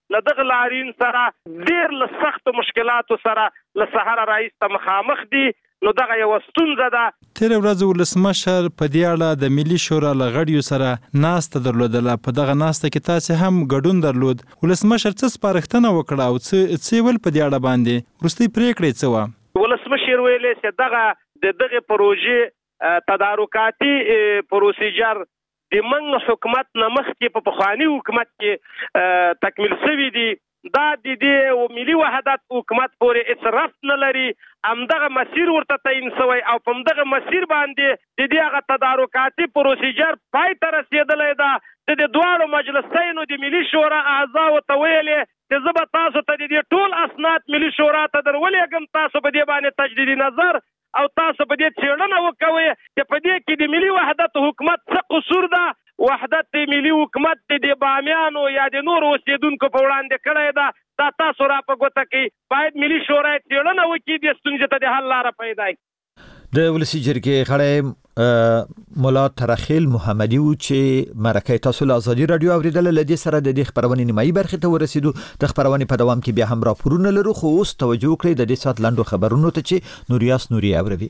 لدغه لارین سره ډیر له سخت مشکلاتو سره له سهار راځي مخامخ دي. نو دغه یو ستونزه ده. تیر ورځ ولسمشر په دې اړه د ملي شورا لغړیو سره ناسته درلودله. په دغه ناسته کې تاسو هم ګډون درلود. ولسمشر څه سپارښتنه وکړه او څه څه ول په دې اړه باندې وروستي پریکړې څه و؟ ولسمشر ویلې چې دغه د دغه پروژې تدارکاتي پروسیجر د من حکومت نمخ کې په پخوانی حکومت کې تکمیل شوی دی. دا د دې ملي وحدت حکومت پورې اصراف نه لري. همدغه مسیر ورته تعین شوی او په همدغه مسیر باندې د دې هغه تدارکاتي پروسیجر پای ته رسېدلی ده. د دې دواړو مجلسینو د ملي شورا اعضاو ته ویلې چې زه به تاسو ته د دې ټول اسناد ملي شورا ته درولېږم، تاسو په دې باندې تجدید نظر او تاسو په دې څېړنه وکوئ چې په دې کې د ملي وحدت حکومت څه قصور ده. وحدت ملي حکومت د بامیانو یا د نورو اوسیدونکو په وړاندې کړی ده. دا تاسو را په ګوته کې باید ملي شورا څېړنه وکړي، د ستونزې ته د حل لاره پیدا کړي. د ولسی جرګې غړی مولا ترخیل محمدي و چې مرکه تاسو له ازادي رادیو اوریدل لدی سره د دې خبرونې نیمایي برخه ته ورسېدو. د خبرونې په دوام کې بیا هم راپورونه لرو، خو اوس توجه کړئ د دې سات لاندو خبرونو ته چې نوریاس نوري اوروي.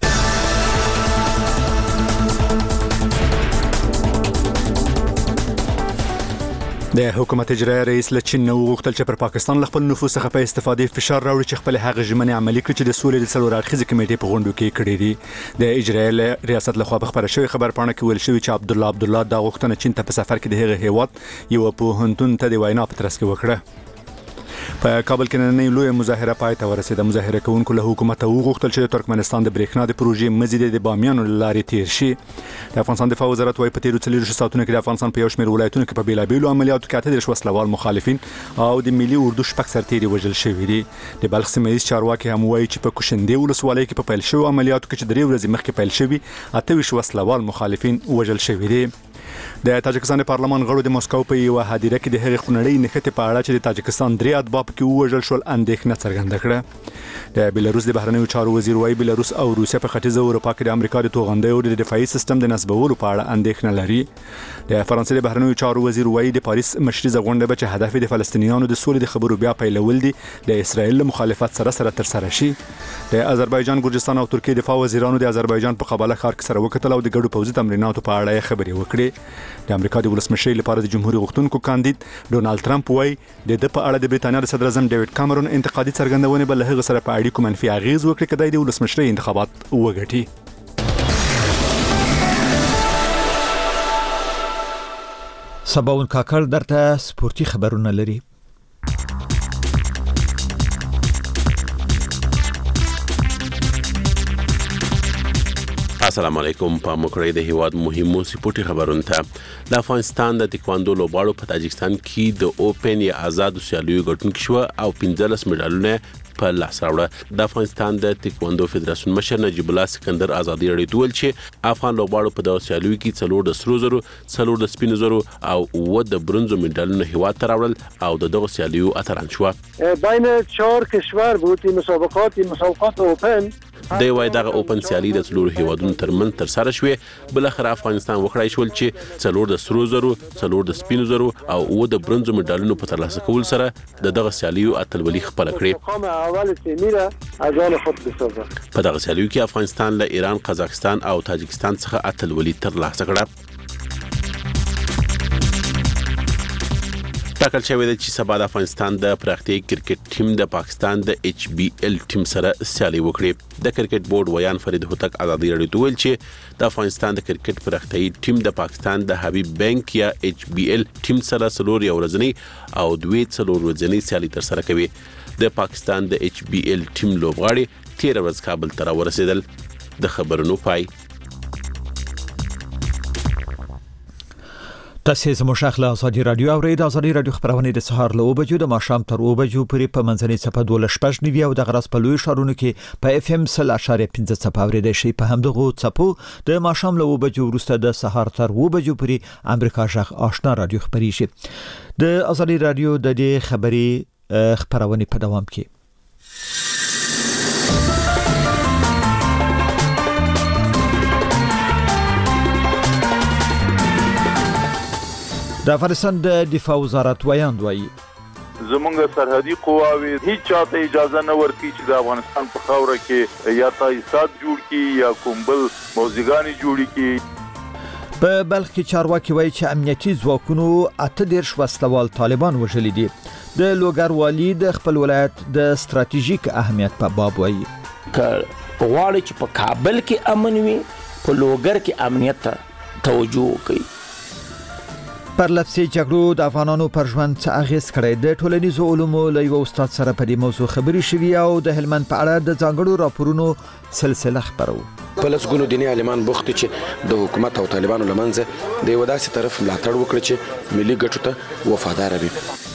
د حکومت اجرایي رئیس له چین نو غوښتل چې پر پاکستان له خپل نفوذ څخه په استفادې فشار راوړي چې خپل هغه ژمنې عملي کړي چې د سولې د څلور اړخیزې کمیټې په غونډو کې کړې دي. د اجرایي ریاست له خوا په خبره شوی خبر پاڼه کې ویل شوی چې عبدالله عبدالله دا غوښتنه چین ته په سفر کې د هغه هیواد یو پوهنتون ته د وینا په ترڅ کې وکړه. په کابل کې نن لوی مظاهره پای ته ورسېده. مظاهره کوونکو له حکومت وغوښتل چې د ترکمنستان د برېښنا د پروژې مزید د بامیانو لارې تیر شي. د افغانستان دفاع وزارت وايي په تیرو څلورو ساعتونو کې د افغانستان په یو شمېر ولایتونو کې په بیلابېلو عملیاتو کې اته دېرش وسلوال مخالفین او د ملي اردو شپږ سرتیري وژل شوي دي. د بلخ سیمه ییز چارواکي هم وايي چې په کوشندې ولسوالۍ کې په پیل شوو عملیاتو کې چې درې ورځې مخکې پیل شوي اته ویشت وسلوال مخالفین وژل شوي دي. د تاجکستان پارلمان غړو د مسکو په یو هدیره کې د هغې خونړۍ نښتې په اړه چې د تاجکستان درې اتباع پکې ووژل شول اندېښنه څرګنده کړه. د بیلاروس د بهرنیو چارو وزیر وايي بیلاروس او روسیا په ختیځه اروپا کې د امریکا د توغندیو د دفاعي سیستم د نصبولو په اړه اندېښنه لري. د فرانسې د بهرنیو چارو وزیر وايي د پاریس مشري غونډه به چې هدف د فلسطینیانو د سولې د خبرو بیا پیلول دي د اسرایل له مخالفت سره سره تر سره شي. د آذربایجان، ګرجستان او ترکیه دفاع وزیرانو د آذربایجان په قباله ښار کې سره وکتل او د ګډو پوځي تمریناتو په اړه خبرې وکړې. د امریکا د ولسمشر لپاره د جمهوریت غوښتونکو کاندید ډونالد ټرمپ وايي د د په اړه د بریتانیا د صدر اعظم ډیوډ کامرون انتقادي څرګندونه بل هغه سره په اړیکو منفي اغیز وکړي کدی د ولسمشر انتخابات وګټي. سباون کاکړ درته سپورتي خبرونه لري. السلام علیکم. په مکړې د هیواد مهمو سپورتي خبرونه ته. د افغانستان د تکواندو لوبغاړو په تاجکستان کې د اوپن یا آزاد سیالیو ګټونکي شو او پنځلس مډالونه په لاس راوړه. د افغانستان د تکواندو فدراسیون مشر نجیب الله سکندر ازادي راډیو ول چې افغان لوبغاړو په دغه سیالیو کې څلور د سرو زرو، څلور د سپینو زرو او و د برونزو مډالونه هیواد ته راوړل او د دغه سیالیو اتران شو. بین چهار کشور بود این مسابقات این مسابقات اوپن د وای دغه اوپن سیالي د څلور هیوادونو ترمن تر سره شوې. بل اخر افغانستان وکړای شول چې څلور د سرو زرو، څلور د سپینو زرو او و د برونزو مډالونو په ترلاسه کول سره د دغه سیالیو اتلولي خپل کړې. اول سیمیره از آن خود بسازه. په دغه سیالیو کې افغانستان له ایران، قزاقستان او تاجکستان څخه اتلولي ترلاسه کړه. ټاکل شوی دی چې سبا د افغانستان د پراختیایي کرکټ ټیم د پاکستان د ایچ بی ایل ټیم سره سیالي وکړي. د کرکټ بورډ ویان فرید هوتک ازادي راډیو ته ویل چې د افغانستان د کرکټ پراختیایي ټیم د پاکستان د حبیب بانک یا ایچ بی ایل ټیم سره څلور یو ورځنی او دوی څلور ورځنی سیالي تر سره کوي. د پاکستان د ایچ بی ایل ټیم لوبغاړي تیر ورځ کابل ته ورسېدل. د خبرونو پای. تاسو زموږ شاخله ازادي رادیو او د ازادي رادیو خبرونه د سهار له وبجو د ماښام تر وبجو پورې په منځنۍ صفه دوله شپږ نیوي او د غرس په لوی شارونو کې په اف ام سل اشاریه پنځه صفه اورېدای شي. په همدغه صفو د ماښام له وبجو وروسته د سهار تر وبجو پورې امریکا ژغ آشنا رادیو خبري شي. د ازادي رادیو د دې خبري خبرونه په دوام کې. د افغانستان د دفاع وزارت ویاند وایي زمونږ سرحدي قواوي هیڅ چاته اجازه نه ورکړي چې د افغانستان په خاوره کې یا تاسیسات جوړ کړي یا کوم بل موزیګانې جوړې کړي. په بلخ کې چارواکي وایي چې امنیتي ځواکونو اته دیرش وسلوال طالبان وژلي دي. د لوګر والي د خپل ولایت د ستراتیژیک اهمیت په باب وایي ک غواړي چې په کابل کې امن وي په لوګر کې امنیت ته توجه وکړي. پر لفظي جګړو د افغانانو پر ژوند څه اغیز کړی؟ د ټولنیزو علومو له یو استاد سره په دې موضوع خبرې شوې او د هلمند په اړه د ځانګړو راپورونو سلسله خبرو. په لسګونو دیني عالمان بوخت چې د حکومت او طالبانو لمنځه د یو داسې طرف ملاتړ وکړي چې ملي ګټو ته وفادار وي.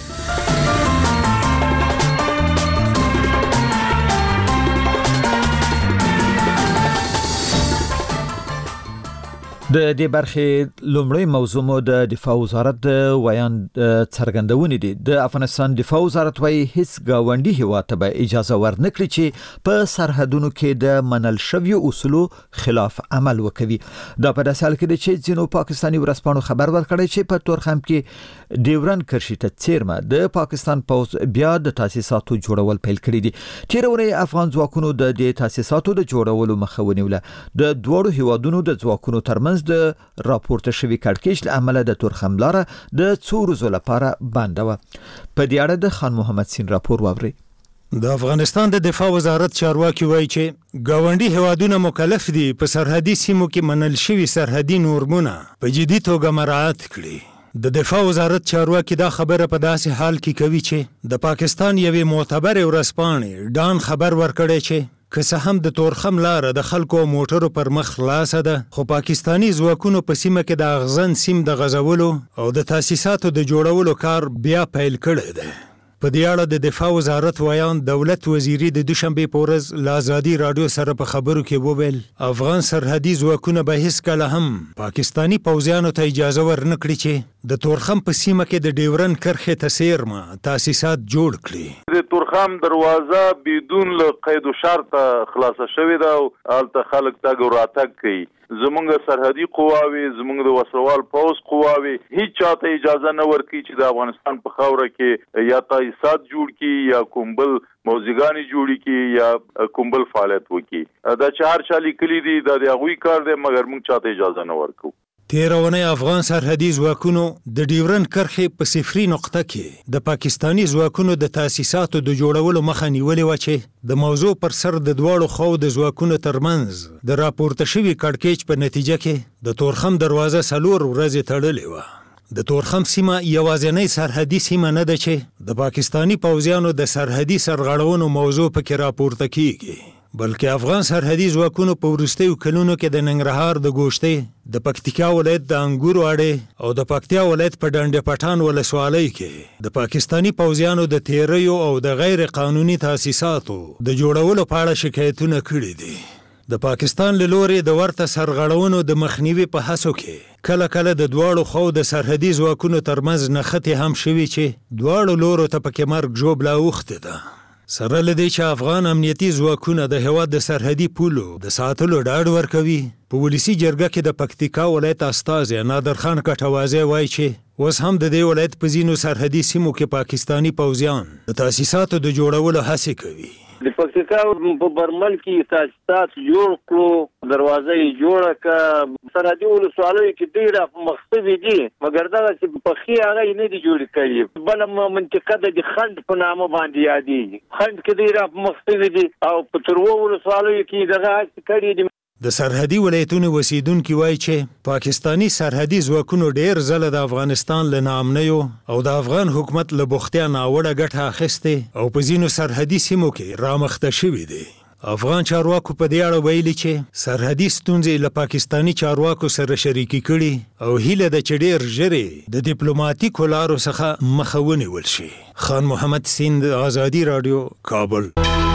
د دې برخې لومړی موضوع مو د دفاع وزارت د ویان څرګندونې دي. د افغانستان دفاع وزارت وايي هیڅ گاونډي هیواد ته به اجازه ورنکړي چې په سرحدونو کې د منل شویو اصولو خلاف عمل وکړي. دا په داسې حال کې دی چې ځینو پاکستاني ورځپاڼو خبر ورکړی چې په تورخم کې ډیورن کرښې ته څیرمه د پاکستان پوز بیا د تاسیساتو جوړول پیل کړي دي. تیر ورځ افغان ځواکونو د دې تاسیساتو د جوړولو مخه ونیوله. د دوړو هیوادونو د ځواکونو ترمنځ د راپورته شوی کړکېچ له امله د تورخم لاره د څو ورځو لپاره بنده وه. په دې اړه د خان محمد سین راپور واورئ. د افغانستان د دفاع وزارت چارواکي وایي چې ګاونډي هیوادونه مکلف دي په سرحدي سیمو کې منل شوي سرحدي نورمونه په جدي توګه مراعات کړي. د دفاع وزارت چارواکي دا خبره په داسې حال کې کوي چې د پاکستان یوې معتبرې ورځپاڼې ډان خبر ورکړی چې که څه هم د تورخم لاره د خلکو او موټرو پر مخ خلاصه ده خو پاکستانی ځواکونو په سیمه کې د اغزن سیم د غزولو او د تاسیساتو د جوړولو کار بیا پیل کړی دی. په دې اړه د دفاع وزارت ویان دولت وزیري د دوشنبه په ورځ له ازادي رادیو سره په خبرو کې وویل افغان سرحدي ځواکونه به هیڅ کله هم پاکستانی پوځیانو ته اجازه ورنکړي چې د تورخم په سیمه کې د ډیورن کرښې ته څیرمه تاسیسات جوړ کړي. د تورخم دروازه بدون له قید و شرط خلاصه شوې ده او هلته خلک تګ او راتګ کوي. زمونږ سرحدي قواوي زمونږ د وسلوال پوځ قواوي هیڅ چاته اجازه نه ورکړي چې د افغانستان په خاوره کې یا تاسیسات جوړ کړي یا کوم بل موزیګانې جوړې کړي یا کوم بل فعالیت وکړي. دا چې هر چا لیکلي دي دا د هغوی کار دی مګر موږ چاته اجازه نه ورکوو. تیره اونۍ افغان سرحدي ځواکونو د ډیورن کرښې په صفري نقطه کې د پاکستانی ځواکونو د تاسیساتو د جوړولو مخه نیولې وه چې د موضوع پر سر د دواړو خواو د ځواکونو ترمنځ د راپورته شوي کړکېچ په نتیجه کې د تورخم دروازه څلور ورځې تړلې وه. د تورخم سیمه یوازینۍ سرحدي سیمه نه ده چې د پاکستانی پوځیانو د سرحدي سرغړونو موضوع پکې راپورته کیږي بلکې افغان سرحدي ځواکونو په وروستیو کلونو کې د ننګرهار د ګوشتې د پکتیکا ولایت د انګورو اډې او د پکتیا ولایت په ډنډ پټان ولسوالۍ کې د پاکستانی پوځیانو د تیریو او د غیر قانوني تاسیساتو د جوړولو په اړه شکایتونه کړي دي. د پاکستان له لوري د ورته سرغړونو د مخنیوي په هڅو کې کله کله د دواړو خواو د سرحدي ځواکونو ترمنځ نښتې هم شوي چې دواړو لورو ته پکې مرګ ژوبله اوښتې ده. سره له دې چې افغان امنیتي ځواکونه د هېواد د سرحدي پولو د ساتلو ډاډ ورکوي په ولسي جرګه کې د پکتیکا ولایت استازی نادر خان کټوازی وایي چې اوس هم د دې ولایت په ځینو سرحدي سیمو کې پاکستانی پوځیان د تاسیساتو د جوړولو هڅې کوي. د پکتیکا په برمل کې تاسیسات جوړ کړو دروازه یې جوړه کړه سرحدي ولسوالیو کې ډېره مخصوصي دي مګر دغه چې پخې هغه یې نه دي جوړې کړي. بله منطقه ده د خنډ په نامه باندې یادېږي. خنډ کې ډېره مخصوصي دي او په تروو ولسوالیو کې دغه هڅې کړي دي. د سرحدي ولایتونو اوسیدونکي وایي چې پاکستانی سرحدي ځواکونو ډېر ځله د افغانستان له ناامنیو او د افغان حکومت له بوختیا ناوړه ګټه اخیستې او په ځینو سرحدي سیمو کې رامخته شوي دي. افغان چارواکو په دې اړه ویلي چې سرحدي ستونزې له پاکستانی چارواکو سره شریکې کړي او هیله ده چې ډېر ژر د ډیپلوماټیکو لارو څخه مخه ونیول شي. خان محمد سیند، آزادي رادیو، کابل.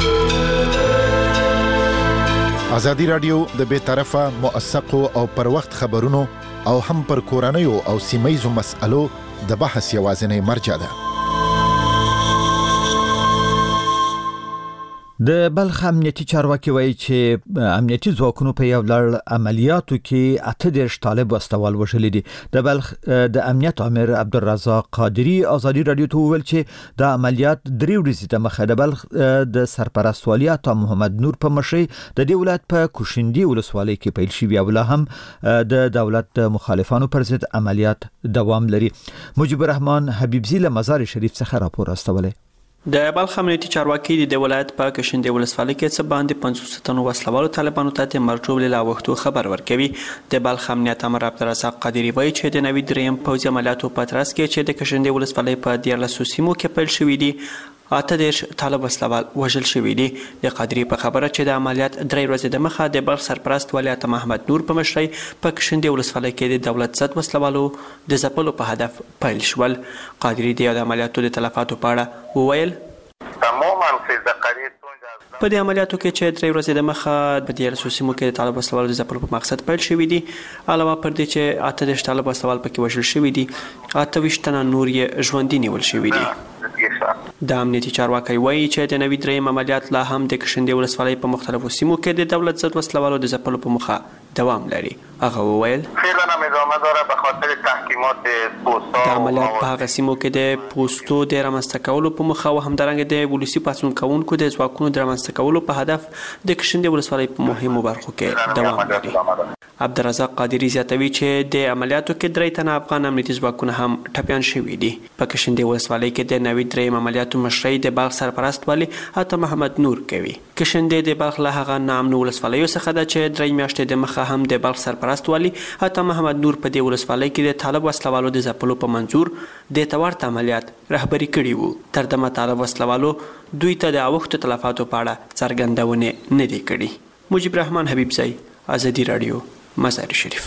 آزادي رادیو د بې طرفه موثقو او پر وخت خبرونو او هم پر کورنیو او سیمایزو مسألو د بحث یوازینی مرجع ده. د بلخ امنیتي چارواکي وایي چې امنیتي ځواکونو په یو لړ عملیاتو کې اته دیرش طالب واستوال وشل دي. د بلخ د امنیت امیر عبدالرزاق قادری ازادي رادیو ته وویل چې د عملیات درې ورځې د مخه د بلخ د سرپرست والي عطا محمد نور په مشرۍ د دې ولایت په کوشندي ولسوالۍ کې پیل شوی او لا هم د دولت د مخالفانو پر ضد عملیات دوام لري. مجيب الرحمن حبیبزی له مزار شریف څخه راپور استولی. د بلخ امنیتي چارواکي د ولایت په کشندې ولسوالۍ کې څه باندې پنځوس تنو وسلوالو طالبانو ته د مرجوب له وختو خبر ورکوي. د بلخ امنیت امر عبدالرزاق قادری وایي چې د نوي دریم پوځي عملیاتو په ترڅ کې چې د کشندې ولسوالۍ په دیارلسو سیمو کې پیل شوي دي اته دیرش طالب وسلوال وژل شوي دي. د قادری په خبره چې د عملیات درې ورځې د مخه د بلخ سرپرست والي عطا محمد نور په مشرۍ په کشندې ولسوالۍ کې د دولت ضد وسلوالو د ځپلو په هدف پیل شول. قادری د عملیاتو د تلفاتو په اړه وویل په دې عملیاتو کې چې درې ورځې د مخه په دیارلسو سیمو کې د طالب وسلوالو د ځپلو په مقصد پیل شوي دي. علاوه پر دې چې اته دیرش طالب وسلوال پکې وژل شوي دي، اته ویشت تنه نور یې ژوندي نیول شوي دي. د امنیتي چارواکي وایي چې د نوي دریم عملیات لا هم د کشندې ولسوالۍ په مختلفو سیمو کې د دولت ضد وسلوالو د ځپلو په مخه دوام لري. هغه وویل د عملیات په هغه سیمو کې د پوستو د رامنځته کولو په مخه او همدارنګه د ولسي پاڅون کوونکو د ځواکونو د رامنځته کولو په هدف د کشندې ولسوالۍ په مهمو برخو کې دوام لري. عبدالرزاق قادری زیاتوي چې د عملیاتو کې درې تنه افغان امنیتي ځواکونه هم ټپیان شوي دي. په کشندې ولسوالۍ کې د نوي دریم عملیاتو مشرۍ د بلخ سرپرست والي عطا محمد نور کوي. کشندې د بلخ له هغه نامنو ولسوالیو څخه ده چې درې میاشتې د مخه هم د بلخ سرپرست والي عطا محمد نور په دې ولسوالۍ کې د طالب وسلوالو د ځپلو په منظور د تورت عملیات رهبري کړي وو. تر دمه طالب وسلوالو دوی ته د اوښتو تلفاتو په اړه څرګندونې نه دي کړي. مجيب الرحمن حبیبزی، ازادي رادیو، مزار شریف.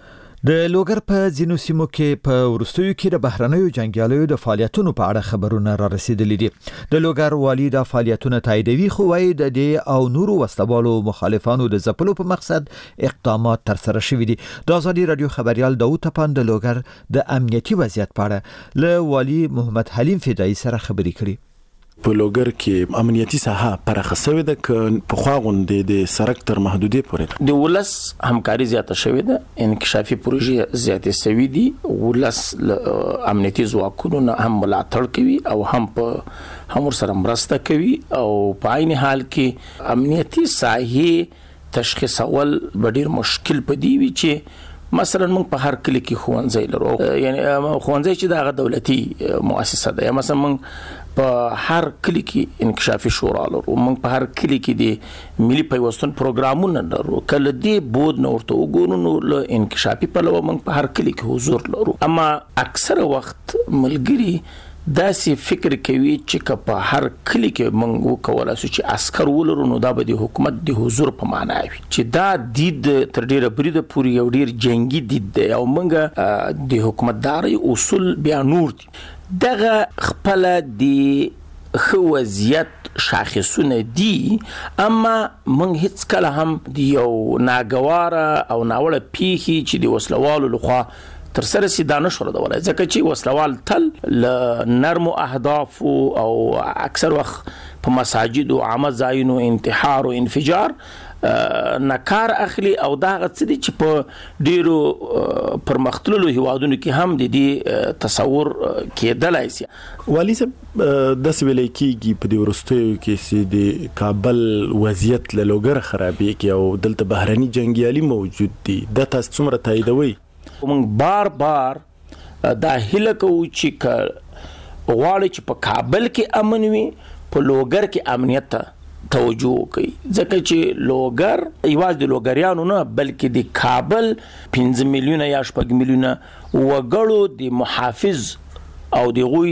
د لوګر په ځینو سیمو کې په ورستیو کې د بهرنیو جنگیالیو د فعالیتونو په اړه خبرونه را رسیدلي دي. د لوګر والي د فعالیتونو تاییدوي، خو وايي د دې او نورو وسلوالو مخالفانو د ځپلو په مقصد اقدامات ترسره شوي دي. د ازادي رادیو خبريال داوود تپان د لوګر د امنیتي وضعیت په اړه له والي محمد حلیم فدایي سره خبرې کړې. په لوګر کې امنیتي ساحه پراخه شوې ده ک په خوا غونډې د سرک تر محدودې پورې د ولس همکاري زیاته شوې ده، انکشافي پروژې زیاتې شوې دي. ولس امنیتي ځواکونو هم ملاتړ کوي او هم په هم سره مرسته کوي او په عین حال کې امنیتي ساحه تشخیصول ډېر مشکل پدې وي چې مثلا موږ په هر کلی کې ښوونځی لرو، یعنی ښوونځی چې دغه دولتي مؤسسه ده، یا مثلا موږ په هر کلی کې انکشافي شورا لرو، موږ په هر کلی کې د ملي پیوستون پروګرامونه لرو. کله دې بود نو ورته وګورو نو له انکشافي پلوه موږ په هر کلی کې حضور لرو. اما اکثره وخت ملګری داسې فکر کوي چې په هر کلی کې موږ وکولای شو چې عسكر ولرو نو دا به د حکومت د حضور په معنا وي، چې دا دید تر ډیره بریده پورې یو ډیر جنگي دید دی او موږ د حکومتداري اصول بیا نور دي. دغه خپل د خو وضعیت شاخصونه دي، اما موږ هیڅ کله هم د یو ناګواره او ناوړه پیخي چې د وسلوالو لخوا تر سره سي دانه شروع دولای، ځکه چې وسلوال تل ل نرم اهداف او اکثر وخت په مساجد او عامه ځایونو انتحار او انفجار نکار اخلي او دا غڅ دي چې په ډیرو پرمختللو هیوادونو کې هم د دې تصور کېدلای شي. والی صاحب د سویلې کېږي په دې ورستیو کې چې د کابل وضعیت له لوګر خرابې کې او دلته بهرني جنگیالي موجود دي، د تاسو څومره تاییدوي؟ موږ بار بار دا هیله کوو چې غواړي چې په کابل کې امن وي، په لوګر کې امنیت ته توجه کوي، ځکه چې لوګر یوازې د لوګریانو نه بلکې د کابل پنځه میلیونه یا شپږ میلیونه وګړو د محافظ او د غوی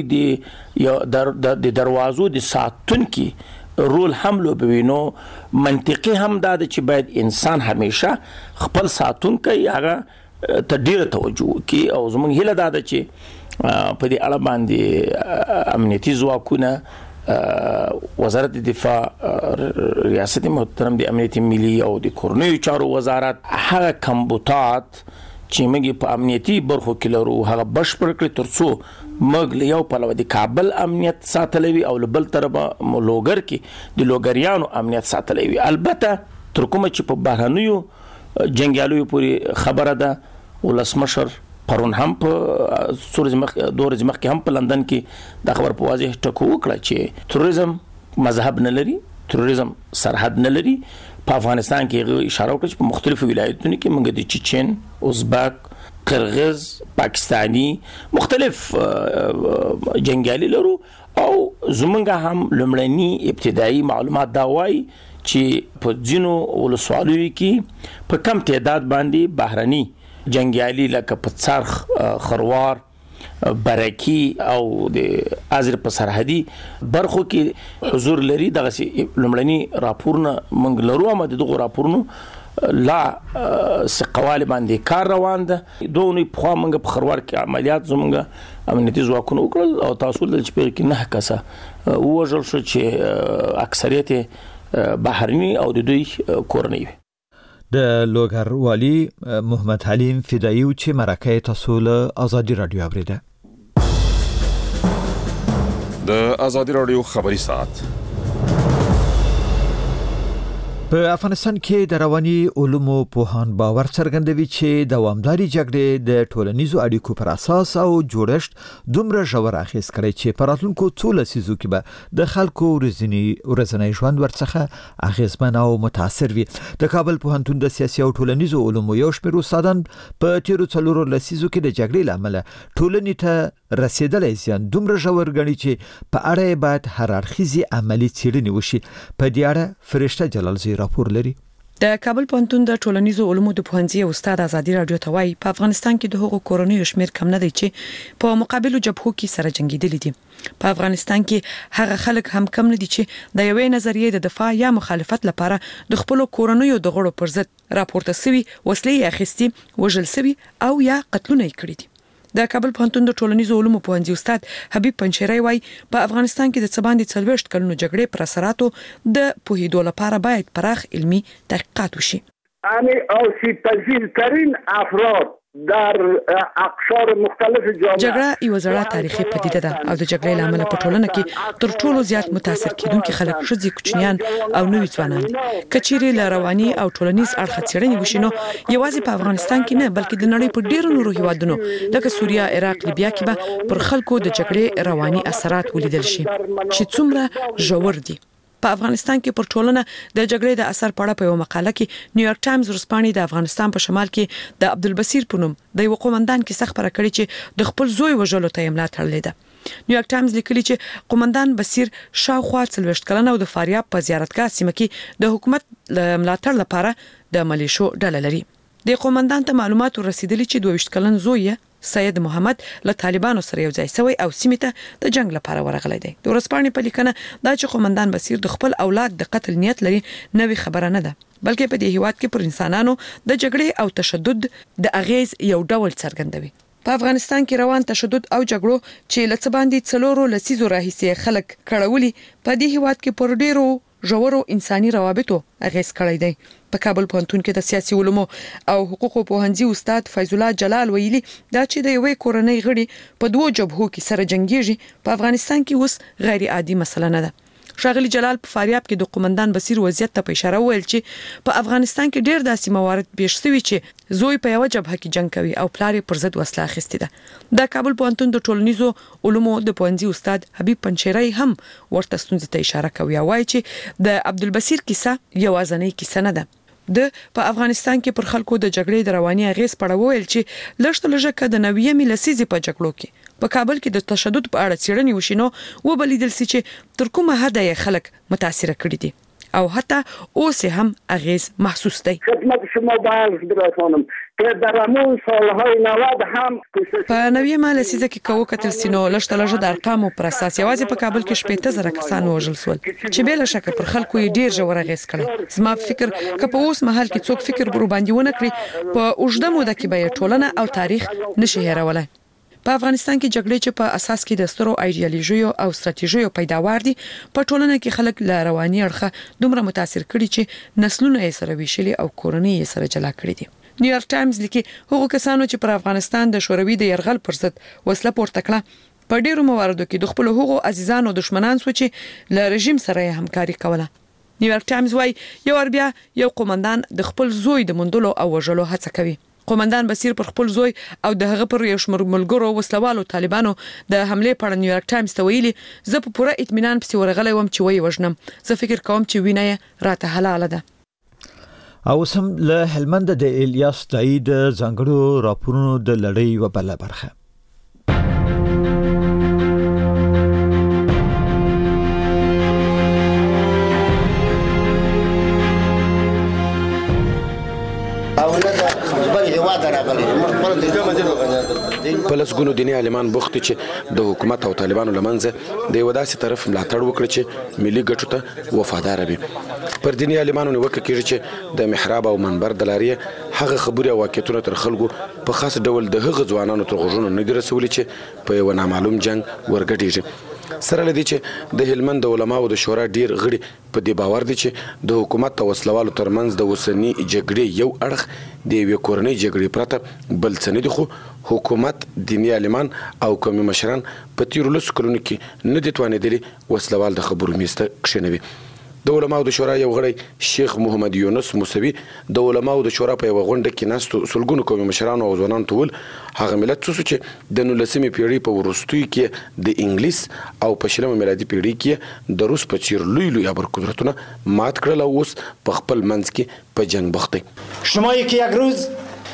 د د دروازو د ساتونکي رول هم لوبوي. نو منطقي هم دا ده چې باید انسان همیشه خپل ساتونکی هغه ته ډیره توجه کوي او زموږ هیله دا ده چې په دې اړه باندې امنیتي ځواکونه، وزارت دفاع، ریاست محترم د امنیت ملي او د کورنیو چارو وزارت هغه کمبوتات چې موږ په امنیتي برخو کې لرو هغه بشپړ کړي ترڅو مګ له یو پلوه د کابل امنیت ساتلوي او له بل طرفه لوګر کې د لوګریانو امنیت ساتلوي. البته تر کومه چې په بهرنیو جنگیالو پورې خبره ده ولسمشر پرون هم په سورج مخ دورز مخ کې هم په لندن کې د خبر په واضح ټکو وکړه چې تروریزم مذهب نه لري، تروریزم سرحد نه لري. په افغانستان کې اشاره وکړه چې په مختلفو ولایتونو کې موږ د چچن، ازبک، قرغیز، پاکستانی مختلف جنگیالي لرو او زمونږ هم لمړني ابتدایي معلومات دا وایي چې په ځینو ولسوالیو کې په کم تعداد باندې بهرني جنگیالي لکه په څرخ، خروار، برکی او د ازر په سرحدي برخو کې حضور لري. دغه لمړني راپورونه موږ لرو، هم دغه راپورونه لا سقوال باندې کار روان ده. دوه په موږ په خروار کې عملیات زموږ امنیتي ځواکونه وکړل او تاسو ول چې په کې نه کسه وژل شو چې اکثریت بهرني او د دوی کورنۍ. د لوګر والی محمد حلیم فدایو چې مرکه تاسو له ازادي رادیو اوریده. د ازادي رادیو خبري ساعت په افغانستان کې د رواني علومو پوهان باور څرګندوي چې دوامداري جګړې د ټولنیزو اړیکو پر اساس او جوړښت دومره ژور اغیز کړی چې په راتلونکو څو لسیزو کې به د خلکو ورځنی ورځنی ژوند ورڅخه اغیزمن او متاثر وي. د کابل پوهنتون د سیاسي او ټولنیزو علومو یو شمېر استادان په تیرو څلورو لسیزو کې د جګړې لامل ټولنې ته رسیدلې زیان دومره ژور غني چې په اړه باید هر اړخیزي عملی څېړنې وشي. په دې اړه فرشته جلالزی راپور لري. د کابل پوهنتون د ټولنیزو علومو د پوهنځي استاد ازادي رادیو ته وایي په افغانستان کې د هغو کورنیو شمیر کم نه دی چې په مقابلو جبهو کې سره جنگیدلي دي. په افغانستان کې هغه خلک هم کم نه دي چې د یوې نظریې د دفاع یا مخالفت لپاره د خپل کورنیو د غړو پر ضد راپورته سوي، وسلې اخیستي، وژل سوي او یا قتلونه کړي دي. د کابل پوهنتون د ټولنیزو علومو پوهنځي استاد حبیب پنچیری وایي په افغانستان کې د څباندې څلوېښت کلونو جګړې پر اثراتو د پوهېدو لپاره باید پراخ علمي تحقیقات وشي. یعنی آسیب پذیر ترین افراد در اقشار مختلف جامعه جګړه یو زړه تاریخي پدیده ده او د جګړې لامل په ټولنه کې تر ټولو زیات متاثر کیدونکي خلک ښځې، کوچنیان او نوي ځوانان دي. کچېرې له رواني او ټولنیز اړخه څېړنې وشي نو یوازې په افغانستان کې نه بلکې د نړۍ په ډېرو نورو هیوادونو لکه سوریه، عراق، لیبیا کې به پر خلکو د جګړې رواني اثرات ولیدل شي چې څومره ژور دي. په افغانستان کې پر ټولنه د جګړې د اثر په اړه په یو مقاله کې نیویارک ټایمز ورسپانې د افغانستان په شمال کې د عبدالبصیر په نوم د یو قومندان کې سخت خبره کړې چې د خپل زوی وژلو ته یې ملا تړلې ده. نیویارک ټایمز لیکلي چې قومندان بصیر شاوخوا څلوېښت کلن او د فاریاب په زیارتګاه سیمه کې د حکومت ملاتړ لپاره د ملیشو ډله لري. د قومندان ته معلومات ورسېدلي چې دوه ویشت کلن زوی سید محمد له طالبانو سره یو ځای شوی او سیمه ته د جنگ لپاره ورغلی دی. د ورسپانې په لیکنه دا چې قومندان بصیر د خپل اولاد د قتل نیت لري نوې خبره نه ده، بلکې په دې هیواد کې پر انسانانو د جګړې او تشدد د اغیز یو ډول څرګندوي. په افغانستان کې روان تشدد او جګړو چې لڅ باندې څلورو لسیزو راهیسې خلک کړهولي په دې هیواد کې پر ډیرو ژورو انساني روابطو اغیز کړی دی. په کابل پوهنتون کې د سیاسي علومو او حقوقو پوهنځي استاد فیض الله جلال ویلي دا چې د یوې کورنۍ غړي په دوه جبهو کې سره جنگیږي په افغانستان کې اوس غیر عادي مسله نه ده. شاغلی جلال په فاریاب کې د قومندان بصیر وضعیت ته په اشاره ویل چې په افغانستان کې ډېر داسې موارد پیښ شوي چې زوی په یو جبهه کې جنگ کوي او پلار پر ضد وسله اخیستې ده. د کابل پوهنتون د ټولنیزو علومو د پوهنځي استاد حبیب پنچیری هم ورته ستونزې ته اشاره کوي او وایي چې د عبدالبصیر کیسه یوازینۍ کیسه نه ده. د په افغانستان کې پر خلکو د جګړې د رواني اغیز پړه ویل چې لږ لږه ک د نوې لسیزې په جګړو کې په کابل کې د تشدد په اړه څېړنې وشي نو وبلیدل سي چې تر کومه حده یې خلک متاثر کړي دي او حتی اوس هم اغیز محسوس دی. خدمت شما باید برسانم که در همون سالهای نود هم په نوې لسیزه کې کوو کتل سينو لږ لږه د ارقامو پر اساس یوازې په کابل کې شپږ زره کسان وژل شول چې بل شک پر خلکو یې ډیر ژور اغیز کړي. زما فکر که په اوس مهال کې څوک فکر ور باندې ونه کړي په اوږده موده کې به ټولنه او تاریخ نشي هیرولای. په افغانستان کې جګړې چې په اساس کې د سترو ایډیالوژیو او ستراتیژیو پیداوار دي په ټولنه کې خلک له رواني اړخه دومره متاثر کړي چې نسلونه یې سره ویشلي او کورنۍ یې سره جلا کړي دي. نیویارک ټایمز لیکي هغه کسانو چې پر افغانستان د شوروي د يرغل پر ضد وسله پورته کړه په ډیرو مواردو کې د خپل حقوقو عزیزانو او دشمنان سو چې له رژیم سره همکاري کوله. نیویارک ټایمز وايي یو اربیا یو قومندان د خپل زوی د مندلو او وژلو هڅه کوي. قومندان بصیر پر خپل زوی او د هغه پر یو شمېر ملګرو وسلوالو طالبانو د حمله په اړه نیویارک ټایمز ته ویلي زه په پوره اطمینان پسې ورغلی وم چې وایي وژنم. زه فکر کوم چې وینه یې راته حلاله ده. او سم له هلمند د الیاس دای د ځانګړو راپورونو د لړۍ و بل برخه. پلسګونو دیني عالمان بوخت چې د حکومت او طالبانو لمنځه د یو داسې طرف ملاتړ وکړي چې ملي ګټو ته وفادار وي. پر دیني عالمانو نیوکه کیږي چې د محراب او منبر د لارې هغه خبري او واقعیتونه تر خلکو په خاص ډول د هغه ځوانانو تر غوږونو نه دی رسولي چې په یو نامعلوم جنگ ورګډیږي. سره لدی چې د هلمند د علماو د شورا ډیر غړي په دې باور دي چې د حکومت او وسلوالو ترمنځ د وسنی جګړې یو اړخ د یو کورنۍ جګړې پرته بل څه نه دي، خو حکومت دیني عالمان او قومي مشران په تیرو لسو کلونو کې نه دي توانېدلي وسلوال د خبرو میسته کښېنوي. د علماو د شورا یو غړی شیخ محمد یونس موسوي د علماو د شورا په یو غونډه کې ناستو سلګونو قومي مشرانو او ځوانانو ته ویل هغه ملت څه چې د نولسمې پیړۍ په وروستیو کې د انګلیس او په شلمه میلادي پیړۍ کې د روس په څیر لوی لوی ابرقدرتونه مات کړل او اوس په خپل منځ کې په جنگ بوخت دي. شما یک یک روز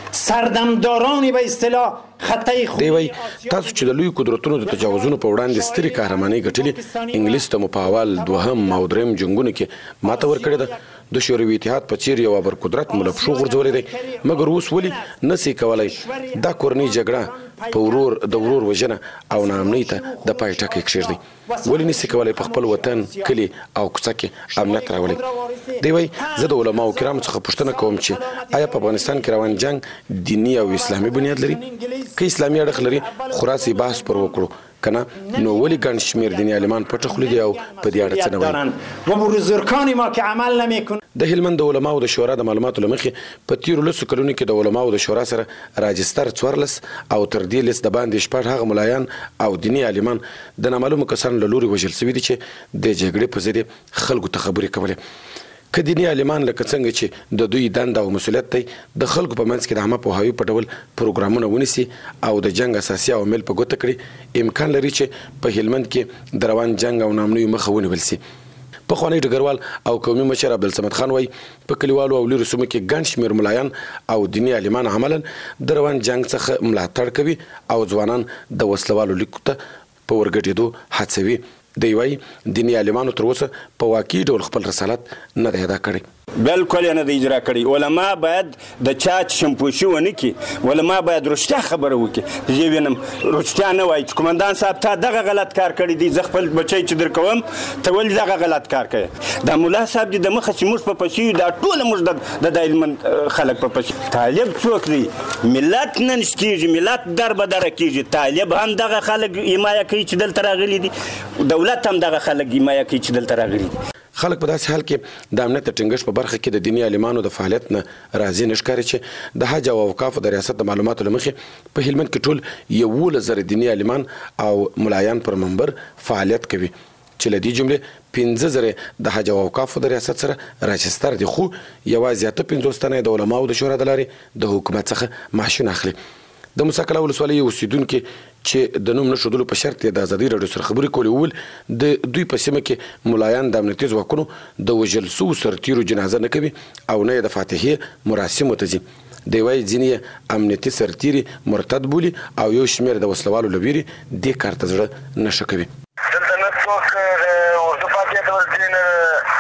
سردمدارانی به اصطلاح خطای خوب دی وای تاسو چې د لوی قدرتونو د تجاوزونو په وړاندې ستري قهرماني ګټلې انګلیس ته مپاول دوهم او دریم جنگونو کې ماته ورکړې ده. د شوروي اتحاد په څیر یو ابر قدرت ملپ شو غورځولې دی، مګر اوس ولي نسی کولای دا کورنۍ جګړه په ورور د ورور وژنه او ناامنۍ ته د پای ټکی کښېږدي. ولې نسی کولای په خپل وطن کلی او کوڅه کې امنیت راولي. دی وای زه د علماو کرامو څخه پوښتنه کوم چې آیا په افغانستان کې روان جنگ دینی او اسلامي بنیاد لري؟ که اسلامي اړخ لري خراسي بحث پر وکړو کنه نو ولی ګڼ شمیر دیني عالمان پټه خولي دي او په دې اړه څه نه وایي. و بزرگان ما که عمل نمیکن. د هلمند د علماو د شورا د معلوماتو لمخې په تیرو لسو کلونو کې د علماو د شورا سره راجستر څوارلس او تر دې لس د باندې شپږ هغه ملایان او دیني عالمان د نامعلومو کسانو له لوري وژل شوي دي چې د جګړې په ضد خلکو ته خبرې کولې. که دیني عالمان لکه څنګه چې د دوی دنده او مسؤلیت دی د خلکو په منځ کې د عامه پوهاوي په ډول پروګرامونه ونیسي او د جنگ اساسي عوامل په ګوته کړي، امکان لري چې په هلمند کې د روان جنگ او نامنیو مخه ونیول سي. پخوانی ډګروال او قومي مشر عبدالصمد خان وایي په کلیوالو او لرې سیمو کې ګڼ شمېر ملایان او دیني عالمان عملاً د روان جنگ څخه ملاتړ کوي او ځوانان د وسلوالو لیکو ته په ورګډېدو هڅوي. دی وایي دیني عالمانو تر اوسه په واقعي ډول خپل رسالت نه دی ادا کړی. بالکل نه دی اجرا کړی. علما باید د چا شمپوشي ونه کړي، علما باید رښتیا خبره وکړي. زه وینم رښتیا نه وایي چې قومندان صاحب تا دغه غلط کار کړی دی، زه خپل بچی چې در کوم ته ولې دغه غلط کار کوي. دا مولا صاحب دې د مخه چې موږ په پسې دا ټوله موږ د هلمند خلک په پسې. طالب څوک دی؟ ملت نه نس کېږي، ملت در به دره کېږي. طالب هم دغه خلک حمایه کوي چې دلته راغلي دي، دولت هم دغه خلک حمایه کوي چې دلته راغلي دي. خلک په داسې حال کې د امنیت ټینګښت په برخه کې د دیني عالمانو د فعالیت نه راضي نه ښکاري چې د حج او اوقافو د ریاست د معلوماتو له مخې په هلمند کې ټول یولس زره دیني عالمان او ملایان پر منبر فعالیت کوي چې له دې جملې پنځه زره د حج او اوقافو د ریاست سره راجستر دي، خو یوازې اته پنځوس تنه د علماو د شورا د لارې د حکومت څخه معاشونه اخلي. د موسی کلا ولسوالۍ اوسیدونکي چې د نوم نه ښودلو په شرط یې د ازادي راډیو سره خبرې کولې وویل د دوی په سیمه کې ملایان د امنیتي ځواکونو د وژل سوو سرتیرو جنازه نه کوي او نه یې د فاتحې مراسمو ته ځي. دی وایي ځینې یې امنیتي سرتیري مرتد بولي او یو شمېر د وسلوالو له ویرې دې کار ته زړه نه ښه کوي. دلته نه څوک اردو فاتحې ته ورځي نه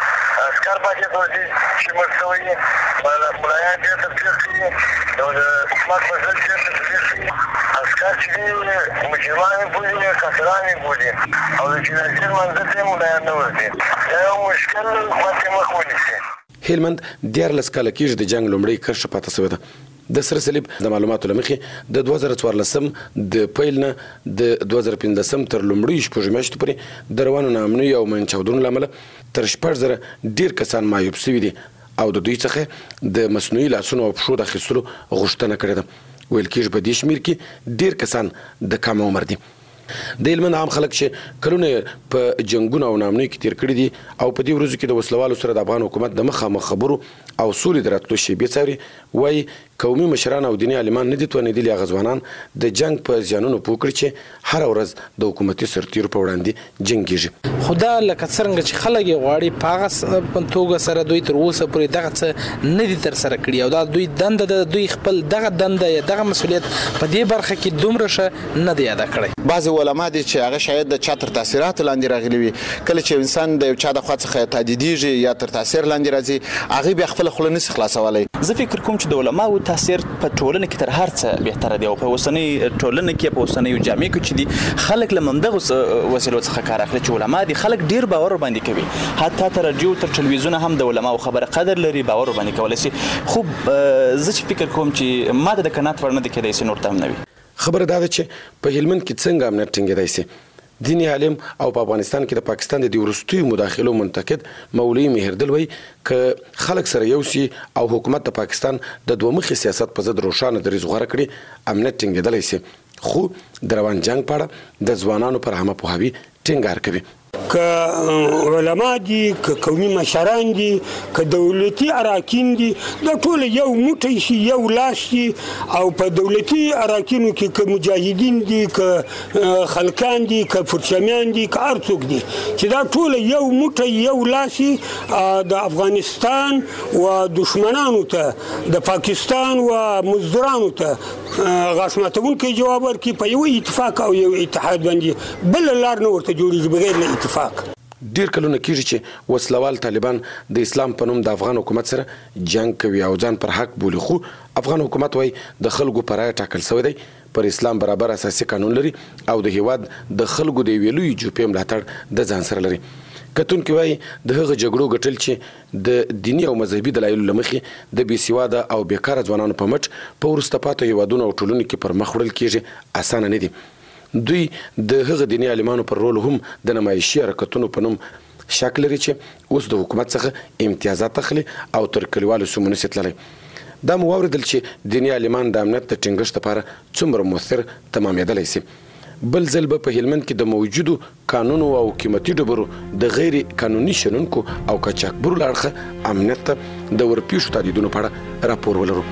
عسکر فاتحې ته ورځي چې مړ شوی یې ملایان بېرته تېر کړي او د حکومت مزل بېرته تېر کړي. عسکر چې دی مجرمان یې بولي کافران یې بولي او د جنازې لمانځه ته یې ملایان نه ورځي. دا یو مشکل حکومت یې مخ ونیسي. هلمند دیارلس کاله کېږي د جنګ لومړۍ کرښه پاتې شوې ده. د سره صلیب د معلوماتو له مخې د دوه زره څوارلسم د پیل نه د دوه زره پنځلسم تر لومړیو شپږو میاشتو پورې د روانو ناامنیو او منچاودنو له امله تر شپږ زره ډېر کسان معیوب شوي دي او د دوی څخه د مصنوعي لاسونو او پښو د اخیستلو غوښتنه کړې ده. ویل کېږي په دې شمېر کې ډېر کسان د کم عمر دي. د هلمند عام خلک چې کلونه په جنگونو او نامنوي کې تیر کړي دي او په دې ورځو کې د وسلوالو سره د افغان حکومت د مخامخ خبرو او سولې د راتلو شیبې څاري وایي قومي مشران او دیني عالمان نه دي توانېدلي هغه ځوانان د جنګ په زیانونو پوه کړي چې هره ورځ د حکومتي سرتیرو په وړاندې جنګېږي. خو دا لکه څرنګه چې خلک یې غواړي په هغه توګه سره دوی تر اوسه پورې دغه څه نه دي ترسره کړي او دا دوی دنده د دوی خپل دغه دنده یا دغه مسؤلیت په دې برخه کې دومره ښه نه دی ادا کړی. بعضې علما دي چې هغه شاید د چا تر تاثیراتو لاندې راغلي وي. کله چې انسان د یو چا د خوا څخه تهدیدېږي یا تر تاثیر لاندې راځي هغې بیا خپله خوله نسي خلاصولی. زه فکر کوم چې د علماو تاثیر په ټولنه کې تر هر څه بهتره دی او په اوسنۍ ټولنه کې په اوسنۍ جامع کې چې دي خلک له همدغو وسیلو څخه کار اخلي چې علما دي خلک ډیر باور باندې کوي. حتی تر رادیو تر تلویزیون هم د علماو خبره قدر لري باور باندې کولای شي. خو زه چې فکر کوم چې ماته د قناعت وړ نه دی کېدای شي نور ته هم نه وي. خبره دا ده چې په هلمند کې څنګه امنیت ټینګېدای شي. دیني عالم او په افغانستان کې د پاکستان د دې وروستیو مداخلو منتقد مولوي مهردل وایي که خلک سره یو سي او حکومت د پاکستان د دوه مخي سیاست په ضد روښانه دریځ غوره کړي امنیت ټینګېدلی شي. خو د روان جنګ په اړه د ځوانانو پر عامه پوهاوي ټینګار کوي. که علما دي که قومي مشران دي که دولتي اراکین دي دا ټول یو موټی شي یو لاس شي او په دولتي اراکینو کې که مجاهدین دي که خلکان دي که فرچمیان دي که هر څوک دي چې دا ټول یو موټی یو لاس شي د افغانستان و دشمنانو ته د پاکستان و مزدورانو ته غاښ ماتونکی جواب ورکړي په یو اتفاق او یو اتحاد باندې بل لار نه ورته جوړېږي بغیر له اتفاق. ډیر کلونه کېږي چې وسلوال طالبان د اسلام په نوم د افغان حکومت سره جنگ کوي او ځان پر حق بولي. خو افغان حکومت وایي د خلکو پر رایه ټاکل شوی دی پر اسلام برابر اساسي قانون لري او د هیواد د خلکو د یوې لویې جوپې ملاتړ د ځان سره لري. کتونکي وایي د هغه جګړو ګټل چې د دیني او مذهبي دلایلو له مخې د بې سواده او بېکاره ځوانانو په مټ په وروسته پاتې هیوادونو او ټولنو کې پر مخ وړل کېږي اسانه نه دي. دوی د هغه دیني عالمانو پر رول هم د نمایشي حرکتونو په نوم شک لري چې اوس د حکومت څخه امتیازات اخلي او تر کلیوالو سیمو نسي تللی. دا مو واورېدل چې دیني عالمان د امنیت د ټینګښت لپاره څومره مؤثر تمامېدلی سي. بل ځل به په هلمند کې د موجودو قانونو او قیمتي ډبرو د غیر قانوني شنونکو او قاچاقبرو له اړخه امنیت ته د ورپېښو تهدیدونو په اړه راپور ولرو.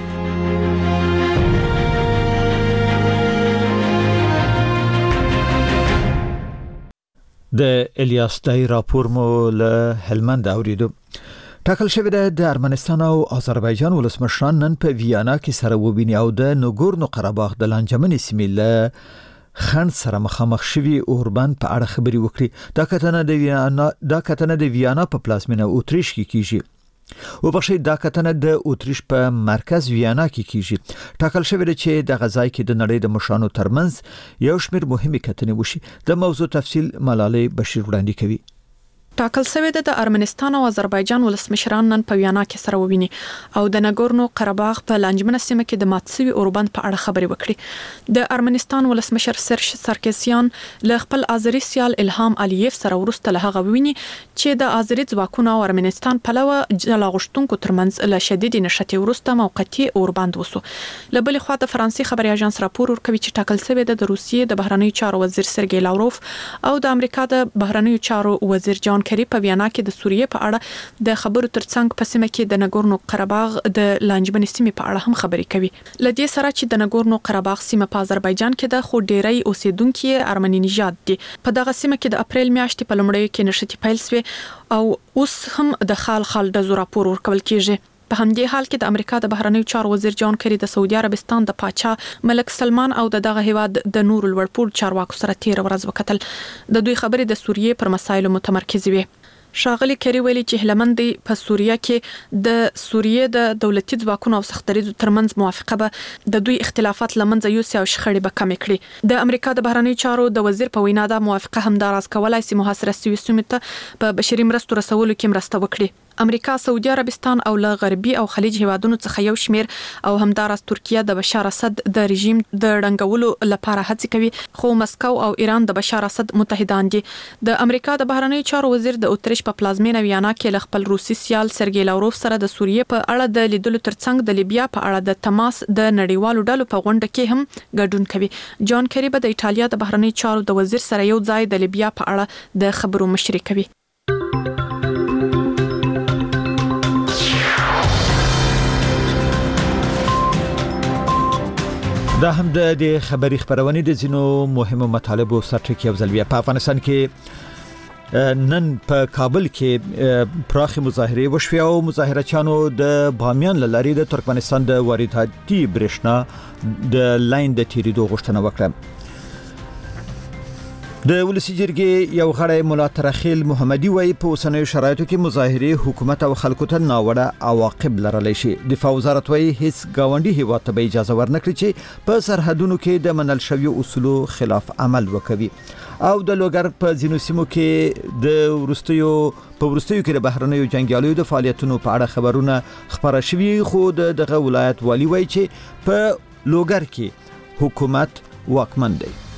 د الیاس دای راپور مو له هلمند اوریدو. ټاکل شوی ده د ارمنستان او آذربایجان ولسمشران نن په ویانا کې سره وبیني او د نګورنو قرهباغ د لانجمنې سیمې له خند سره مخامخ شوي اوربان په اړه خبري وکړي. دا کتنه د ویانا دا کتنه د ویانا په پلازمینه اوتریش کې کیږي. او بخښي دا کتنه د اوتریش په مرکز ویانا کې کیږي. ټاکل شوی ده چې د غزای کې د نړۍ د مشرانو ترمنځ یو شمېر مهمه کتنې وشي. د موضوع تفصیل ملالۍ بشیر وړاندې کوي. ټاکل شوی ده د ارمنستان او آذربایجان ولسمشران نن په ویانا کې سره وویني او د نګورنو قرهباغ په لانجمنه سیمه کې د ماتسوي اوربند په اړه خبري وکړي. د ارمنستان ولسمشر سرش سارکسیان له خپل آذری سیال الهام الیف سره ورسته له هغه وویني چې د آذری ځواکونو او ارمنستان په لور جلا غشتونکو ترمنځ له شدید نشټي ورسته موقتی اوربند وسو. له بل خوا د فرانسې خبري اژانس راپور ورکوي چې ټاکل شوی ده د روسیې د بهرنیو چارو وزیر سرګی لاوروف او د امریکا د بهرنیو چارو وزیر جان کری په ویانا کې د سوریې په اړه د خبرو ترڅنګ په سیمه کې د نګورنو قرهباغ د لانجمنې سیمې په اړه هم خبري کوي. لدې سره چې د نګورنو قرهباغ سیمه په آذربایجان کې د خو ډیری اوسیدونکو ارمني نژاد دي. په دغه سیمه کې د اپریل میاشتې په لومړیو کې نشټي پیل شوه او اوس هم د خال خال د زراپور ورکول کیږي. په همدې حال کې د امریکا د بهرنیو چارو وزیر جان کری د سعودي عربستان د پاچا ملک سلمان او د دغه هیواد د نور الورپور چارواکو سره تیر ورځ وکتل. د دوی خبرې د سوریې پر مسایلو متمرکز وي. شاغلی کری ویلي چې هلمند په سوریه کې د سوریې د دولتي ځواکونو او سختریزو ترمنځ موافقه به د دوی اختلافات لمنځه یوسي او شخړې به کم کړي. د امریکا د بهرنیو چارو د وزیر په وینا دا موافقه همداراز کولای شي محاصره سوي سیمه ته په بشري مرستو رسولو کې مرسته وکړي. امریکا، سعودي عربستان او له غربي او خلیج هیوادونو څخه یو شمیر او همداراز ترکیه د بشار اسد د رژیم د ړنګولو لپاره هڅې کوي، خو مسکو او ایران د بشار اسد متحدان دي. د امریکا د بهرنیو چارو وزیر د اتریش په پلازمینه ویانا کې خپل روسي سیال سرګی لاوروف سره د سوریې په اړه د لیدلو ترڅنګ د لیبیا په اړه د تماس د نړیوالو ډلو په غونډه کې هم ګډون کوي. جان کری به د ایټالیا د بهرنیو چارو د وزیر سره یو ځای د لیبیا په اړه د خبرو مشري کوي. دا هم د خبري خبرونه د زینو مهمو مطالبو سرټکی او ځلویه په افغانستان کې نن په کابل کې پراخي مظاهره وشوي او مظاهرچیانو د بامیان لاري د ترکمنستان د وارداتي برېښنا د لاین د تیریدو غوښتنه وکړه. د ولسی جرګې یو غړی مولا ترخیل محمدي وایي په اوسنیو شرایطو کې مظاهره حکومت او خلکو ته ناوړه عواقب لرلی شي. دفاع وزارت وایي هیڅ گاونډي هیواد ته اجازه ورنکړي چې په سرحدونو کې د منل شویو اصولو خلاف عمل وکوي. او د لوګر په ځینو سیمو کې د ورستیو په ورستیو کې د بهرنیو جنگیالیو د فعالیتونو په اړه خبرونه خبره شوي، خو دغه ولایت والی وایي چې په لوګر کې حکومت واکمن دی.